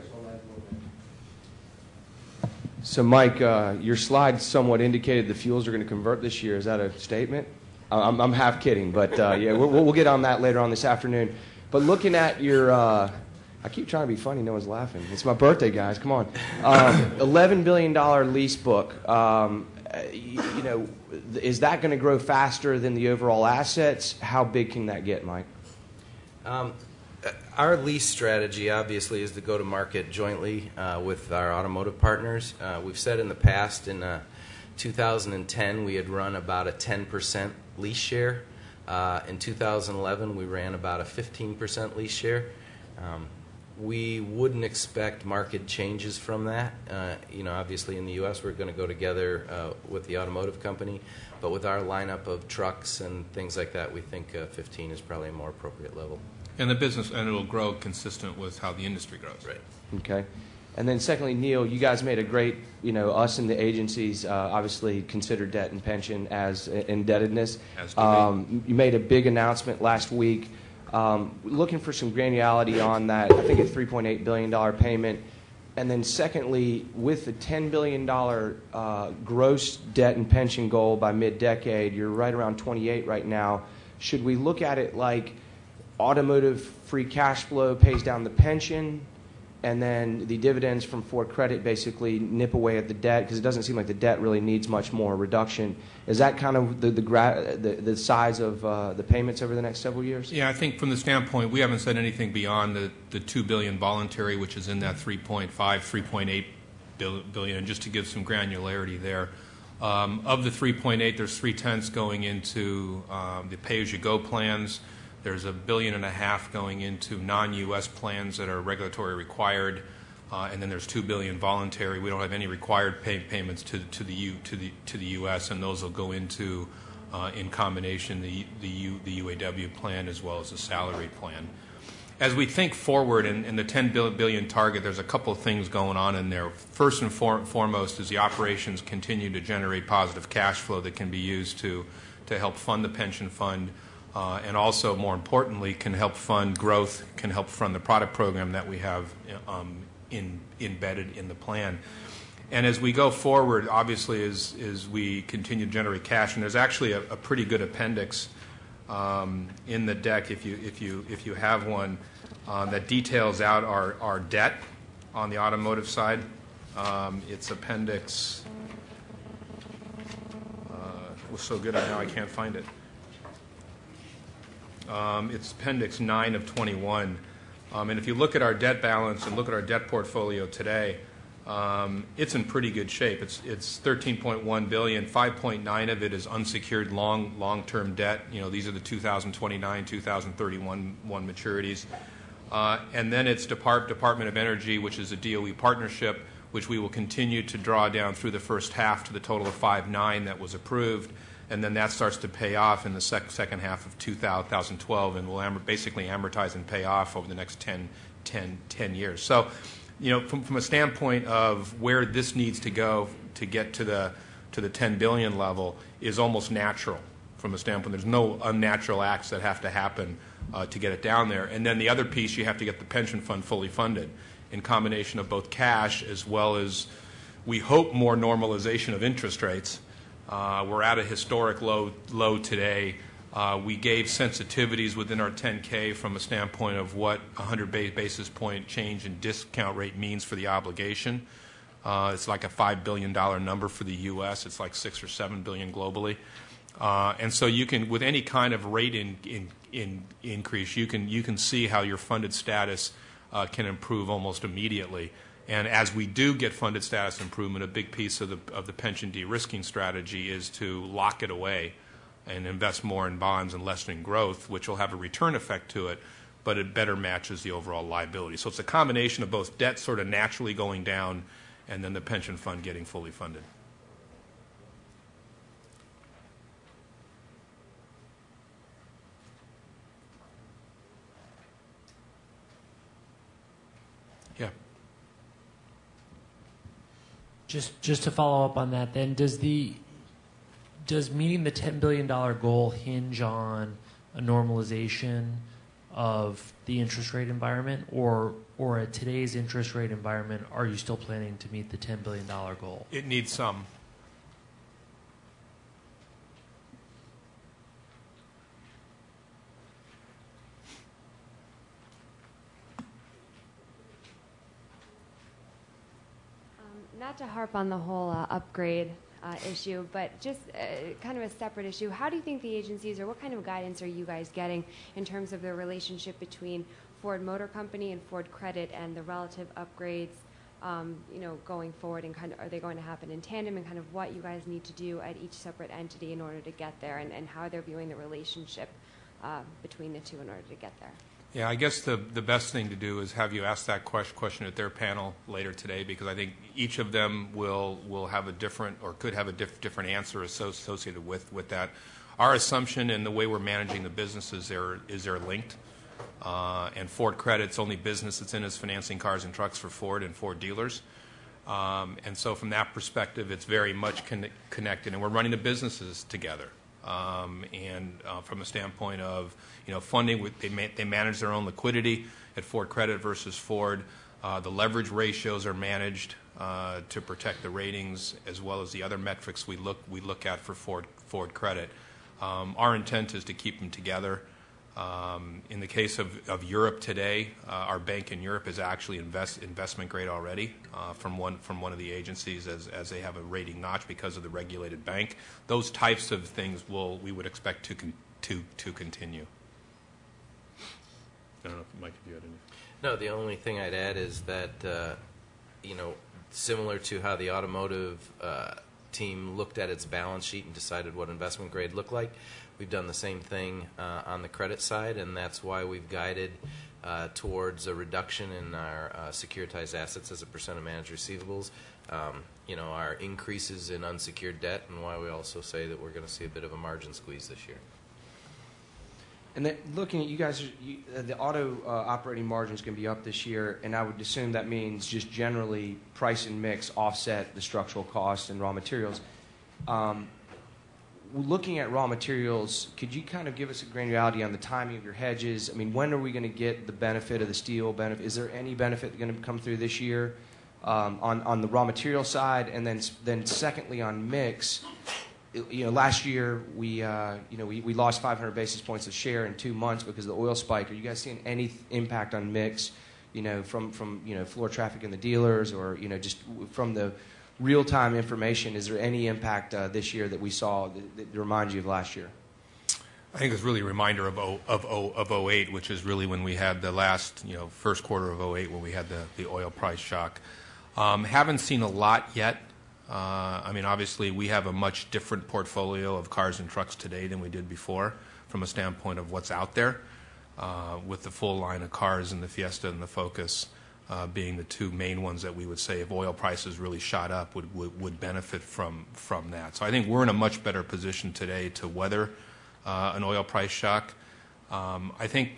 So, Mike, your slide somewhat indicated the fuels are going to convert this year. Is that a statement? I'm half kidding, but yeah, we'll get on that later on this afternoon. But looking at your... I keep trying to be funny. No one's laughing. It's my birthday, guys. Come on. $11 billion lease book. Is that going to grow faster than the overall assets? How big can that get, Mike? Our lease strategy, obviously, is to go to market jointly with our automotive partners. We've said in the past, in 2010, we had run about a 10% lease share. In 2011, we ran about a 15% lease share. We wouldn't expect market changes from that. Obviously in the U.S. we're going to go together with the automotive company, but with our lineup of trucks and things like that, we think 15 is probably a more appropriate level. And the business, and it'll grow consistent with how the industry grows. Right. Okay. And then secondly, Neil, you guys made a great, us and the agencies obviously consider debt and pension as indebtedness. As do we. You made a big announcement last week. Looking for some granularity on that, I think a $3.8 billion payment. And then secondly, with the $10 billion gross debt and pension goal by mid-decade, you're right around 28 right now. Should we look at it like automotive free cash flow pays down the pension, and then the dividends from Ford Credit basically nip away at the debt, because it doesn't seem like the debt really needs much more reduction? Is that kind of the size of the payments over the next several years? Yeah, I think from the standpoint, we haven't said anything beyond the $2 billion voluntary, which is in that 3.8 billion, and just to give some granularity there. Of the 3.8, there's 0.3 going into the pay-as-you-go plans. There's $1.5 billion going into non-U.S. plans that are regulatory required, and then there's $2 billion voluntary. We don't have any required payments to the U.S., and those will go into, in combination, the UAW plan as well as the salary plan. As we think forward in the $10 billion target, there's a couple of things going on in there. First and foremost is the operations continue to generate positive cash flow that can be used to help fund the pension fund. And also, more importantly, can help fund growth, can help fund the product program that we have embedded in the plan. And as we go forward, obviously, as we continue to generate cash, and there's actually a pretty good appendix in the deck, if you have one, that details out our debt on the automotive side. It's appendix. It was so good now I can't find it. It's Appendix 9 of 21. And if you look at our debt balance and look at our debt portfolio today, it's in pretty good shape. It's $13.1 billion. 5.9 of it is unsecured long-term debt. These are the 2029, 2031 maturities. And then it's Department of Energy, which is a DOE partnership, which we will continue to draw down through the first half to the total of 5.9 that was approved. And then that starts to pay off in the second half of 2012, and will basically amortize and pay off over the next 10 years. So, from a standpoint of where this needs to go to get to the $10 billion level is almost natural from a standpoint. There's no unnatural acts that have to happen to get it down there. And then the other piece, you have to get the pension fund fully funded in combination of both cash as well as, we hope, more normalization of interest rates. We're at a historic low today. We gave sensitivities within our 10K from a standpoint of what 100 basis point change in discount rate means for the obligation. It's like a $5 billion number for the U.S. It's like $6 or $7 billion globally. And so you can, with any kind of rate increase, you can see how your funded status can improve almost immediately. And as we do get funded status improvement, a big piece of the pension de-risking strategy is to lock it away and invest more in bonds and less in growth, which will have a return effect to it, but it better matches the overall liability. So it's a combination of both debt sort of naturally going down and then the pension fund getting fully funded. Yeah. Just to follow up on that, then, does meeting the $10 billion goal hinge on a normalization of the interest rate environment, or at today's interest rate environment, are you still planning to meet the $10 billion goal? It needs some. Not to harp on the whole upgrade issue, but just kind of a separate issue. How do you think the agencies, or what kind of guidance are you guys getting in terms of the relationship between Ford Motor Company and Ford Credit and the relative upgrades, going forward, and kind of, are they going to happen in tandem, and kind of what you guys need to do at each separate entity in order to get there, and how they're viewing the relationship between the two in order to get there? Yeah, I guess the best thing to do is have you ask that question at their panel later today, because I think each of them will have a different, or could have a different answer associated with that. Our assumption and the way we're managing the business is they're linked. And Ford Credit's only business it's in is financing cars and trucks for Ford and Ford dealers. And so from that perspective, it's very much connected, and we're running the businesses together. And from a standpoint of funding, they manage their own liquidity at Ford Credit versus Ford. The leverage ratios are managed to protect the ratings, as well as the other metrics we look at for Ford Credit. Our intent is to keep them together. In the case of Europe today, our bank in Europe is actually investment grade already from one of the agencies, as they have a rating notch because of the regulated bank. Those types of things we would expect to continue. I don't know if Mike, if you had anything. No, the only thing I'd add is that similar to how the automotive team looked at its balance sheet and decided what investment grade looked like, we've done the same thing on the credit side, and that's why we've guided towards a reduction in our securitized assets as a percent of managed receivables. Our increases in unsecured debt, and why we also say that we're going to see a bit of a margin squeeze this year. And then looking at you guys, the auto operating margin is going to be up this year, and I would assume that means just generally price and mix offset the structural costs and raw materials. Looking at raw materials, could you kind of give us a granularity on the timing of your hedges? I mean, when are we going to get the benefit of the steel benefit? Is there any benefit going to come through this year on the raw material side? And then secondly, on mix, last year we lost 500 basis points of share in 2 months because of the oil spike. Are you guys seeing any impact on mix, from floor traffic in the dealers, or just from the real-time information? Is there any impact this year that we saw that reminds you of last year? I think it's really a reminder of 08, which is really when we had the last, first quarter of 08 when we had the oil price shock. Haven't seen a lot yet. Obviously we have a much different portfolio of cars and trucks today than we did before from a standpoint of what's out there, with the full line of cars and the Fiesta and the Focus being the two main ones that we would say if oil prices really shot up would benefit from that. So I think we're in a much better position today to weather an oil price shock. I think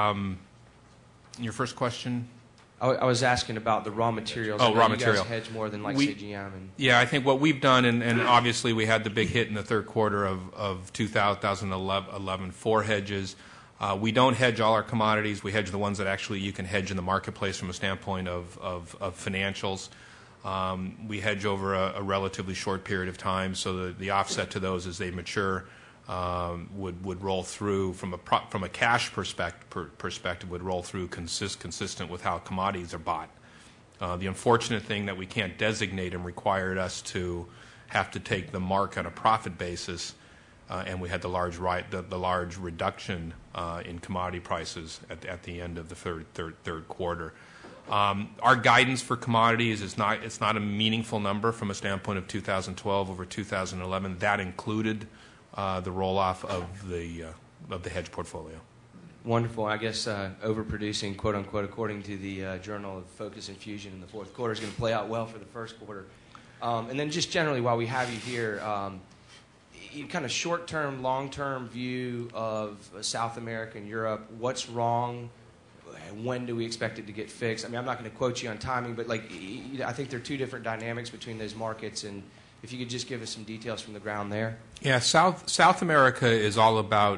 your first question? I was asking about the raw materials. Oh, raw material. You guys hedge more than say GM. Yeah, I think what we've done, and obviously we had the big hit in the third quarter of 2011 for hedges. We don't hedge all our commodities. We hedge the ones that actually you can hedge in the marketplace from a standpoint of financials. We hedge over a relatively short period of time, so the offset to those as they mature would roll through from a cash perspective would roll through consistent with how commodities are bought. The unfortunate thing that we can't designate them required us to have to take the mark on a profit basis, and we had the large reduction in commodity prices at the end of the third quarter. Our guidance for commodities it's not a meaningful number from a standpoint of 2012 over 2011. That included the roll-off of the hedge portfolio. Wonderful. I guess overproducing, quote unquote, according to the Journal of Focus and Fusion in the fourth quarter is going to play out well for the first quarter. And then just generally, while we have you here, kind of short-term, long-term view of South America and Europe. What's wrong? When do we expect it to get fixed? I'm not going to quote you on timing, but I think there are two different dynamics between those markets, and if you could just give us some details from the ground there. Yeah, South America is all about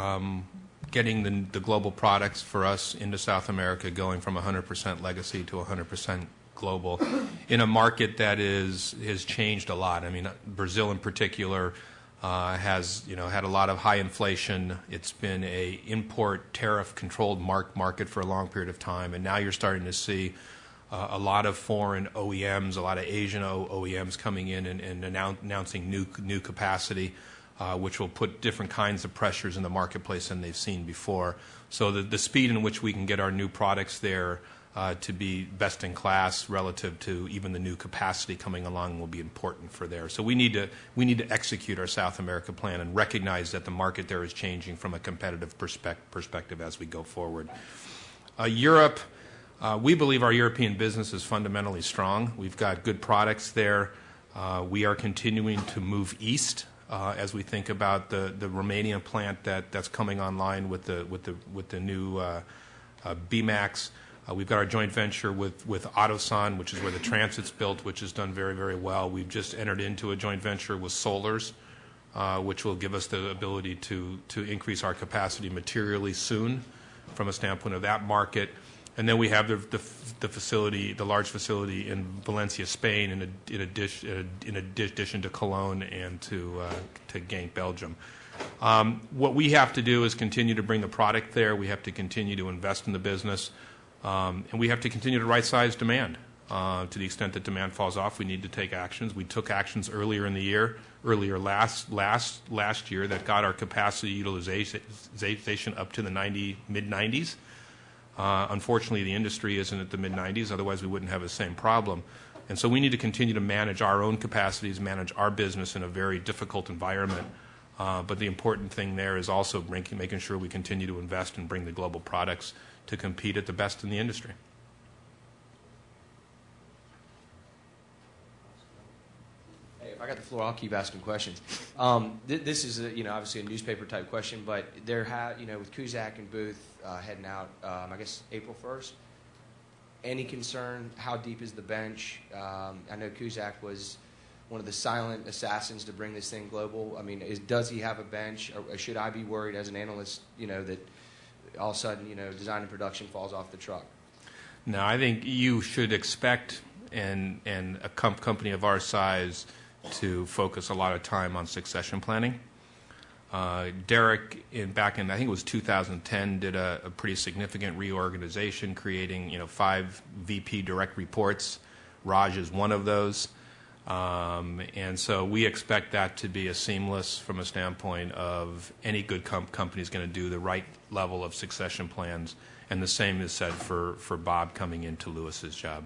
getting the global products for us into South America, going from 100% legacy to 100% global in a market that has changed a lot. Brazil in particular has had a lot of high inflation. It's been a import tariff controlled market for a long period of time, and now you're starting to see a lot of foreign OEMs, a lot of Asian OEMs coming in and announcing new capacity, which will put different kinds of pressures in the marketplace than they've seen before. So the speed in which we can get our new products there to be best in class relative to even the new capacity coming along will be important for there. So we need to execute our South America plan and recognize that the market there is changing from a competitive perspective as we go forward. Europe. We believe our European business is fundamentally strong. We've got good products there. We are continuing to move east as we think about the Romanian plant that's coming online with the new BMAX. We've got our joint venture with Autosan, which is where the Transit's built, which has done very, very well. We've just entered into a joint venture with Solars, which will give us the ability to increase our capacity materially soon from a standpoint of that market. And then we have the facility, the large facility in Valencia, Spain, in addition to Cologne and to Genk, Belgium. What we have to do is continue to bring the product there. We have to continue to invest in the business, and we have to continue to right-size demand. To the extent that demand falls off, we need to take actions. We took actions earlier in the year, last year, that got our capacity utilization up to the mid-90s. Unfortunately, the industry isn't at the mid-90s. Otherwise, we wouldn't have the same problem. And so we need to continue to manage our own capacities, manage our business in a very difficult environment. But the important thing there is also making sure we continue to invest and bring the global products to compete at the best in the industry. If I got the floor, I'll keep asking questions. This is obviously a newspaper type question, but there with Cusack and Booth heading out, I guess April 1st. Any concern? How deep is the bench? I know Cusack was one of the silent assassins to bring this thing global. Does he have a bench, or should I be worried as an analyst, that all of a sudden, design and production falls off the truck? No, I think you should expect and a company of our size to focus a lot of time on succession planning. Derek, back in I think it was 2010, did a pretty significant reorganization, creating 5 VP direct reports. Raj is one of those. And so we expect that to be a seamless from a standpoint of any good company is going to do the right level of succession plans, and the same is said for Bob coming into Lewis's job.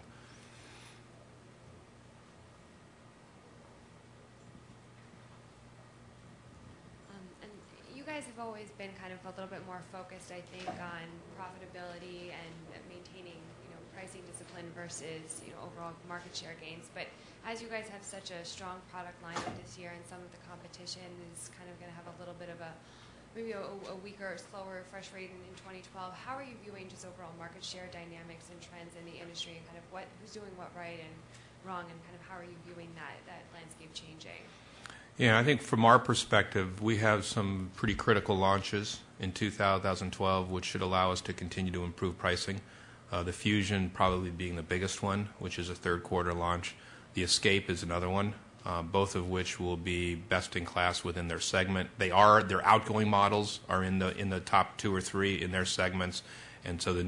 And you guys have always been kind of a little bit more focused, I think, on profitability and maintaining, pricing discipline versus, overall market share gains. But as you guys have such a strong product lineup this year, and some of the competition is kind of going to have a little bit of maybe a weaker, slower refresh rate in 2012, how are you viewing just overall market share dynamics and trends in the industry, and kind of who's doing what right and wrong, and kind of how are you viewing that landscape changing? Yeah, I think from our perspective, we have some pretty critical launches in 2012, which should allow us to continue to improve pricing. The Fusion probably being the biggest one, which is a third quarter launch. The Escape is another one, both of which will be best in class within their segment. Their outgoing models are in the top 2 or 3 in their segments, and so the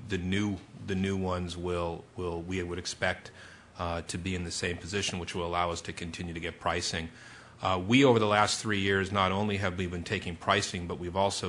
new ones we would expect to be in the same position, which will allow us to continue to get pricing. We, over the last 3 years, not only have we been taking pricing, but we've also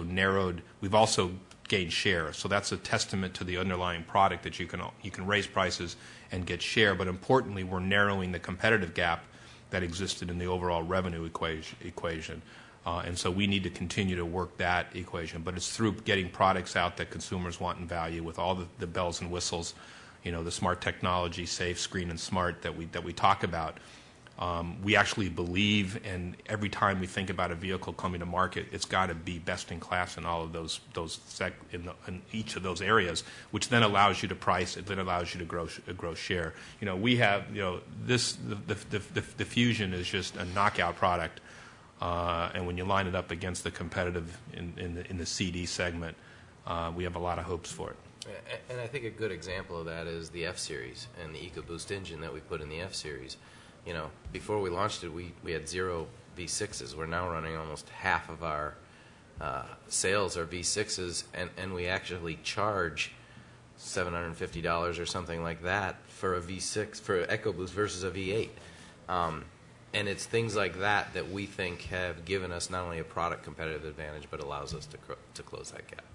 gained share. So that's a testament to the underlying product, that you can raise prices and get share. But importantly, we're narrowing the competitive gap that existed in the overall revenue equation. And so we need to continue to work that equation. But it's through getting products out that consumers want and value, with all the bells and whistles, the smart technology, safe, screen, and smart that we talk about. We actually believe, and every time we think about a vehicle coming to market, it's got to be best in class in all of in each of those areas, which then allows you to price. It then allows you to grow share. We have the Fusion is just a knockout product, and when you line it up against the competitive in the CD segment, we have a lot of hopes for it. And I think a good example of that is the F-Series and the EcoBoost engine that we put in the F-Series. Before we launched it, we had 0 V6s. We're now running almost half of our sales are V6s, and we actually charge $750 or something like that for a V6, for EcoBoost versus a V8. And it's things like that that we think have given us not only a product competitive advantage, but allows us to close that gap.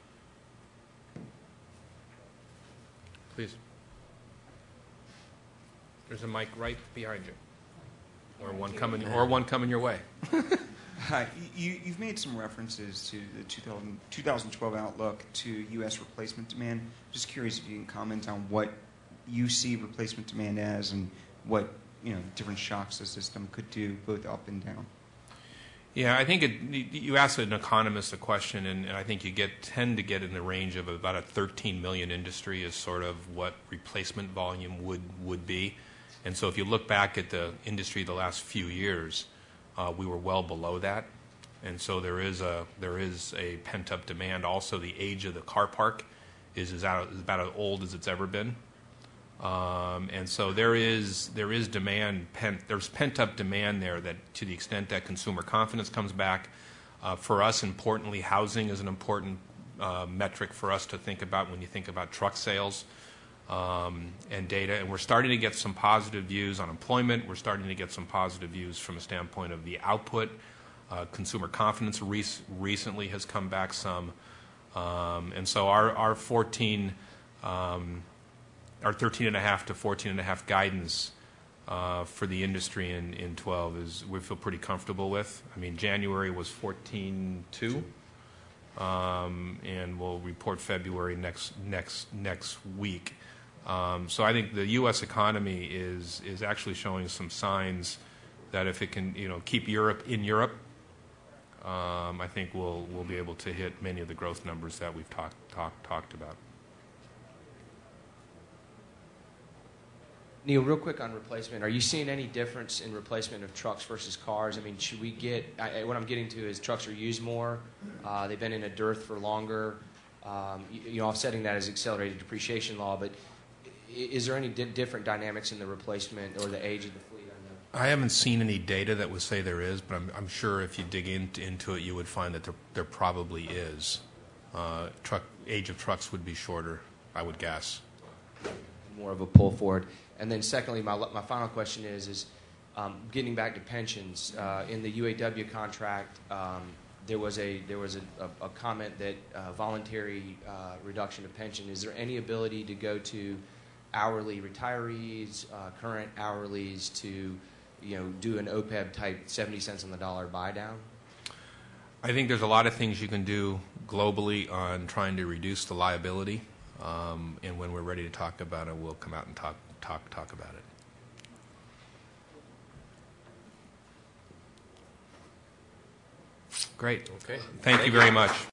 Please. There's a mic right behind you, or one coming your way. Hi. You've made some references to the 2012 outlook to U.S. replacement demand. Just curious if you can comment on what you see replacement demand as, and what different shocks the system could do, both up and down. Yeah, I think you ask an economist a question, and I think you tend to get in the range of about a 13 million industry is sort of what replacement volume would be. And so if you look back at the industry the last few years, we were well below that. And so there is a pent-up demand. Also, the age of the car park is about as old as it's ever been. And so there is demand. There's pent-up demand there, that to the extent that consumer confidence comes back. For us, importantly, housing is an important metric for us to think about when you think about truck sales. And data, and we're starting to get some positive views on employment. We're starting to get some positive views from a standpoint of the output. Consumer confidence recently has come back some, and so our 13.5 to 14.5 guidance for the industry in 12 is we feel pretty comfortable with. I mean, January was 14.2. And we'll report February next week. So I think the U.S. economy is actually showing some signs that if it can keep Europe in Europe, I think we'll be able to hit many of the growth numbers that we've talked about. Neil, real quick on replacement, are you seeing any difference in replacement of trucks versus cars? I mean, should we what I'm getting to is trucks are used more, they've been in a dearth for longer, offsetting that is accelerated depreciation law, but is there any different dynamics in the replacement or the age of the fleet? I haven't seen any data that would say there is, but I'm sure if you dig into it, you would find that there probably is. Age of trucks would be shorter, I would guess. More of a pull forward. And then secondly, my final question is Getting back to pensions, in the UAW contract, there was a comment that voluntary reduction of pension. Is there any ability to go to hourly retirees, current hourlies, to do an OPEB type 70 cents on the dollar buy down? I think there's a lot of things you can do globally on trying to reduce the liability, and when we're ready to talk about it, we'll come out and talk about it. Great. Okay. Thank you very much.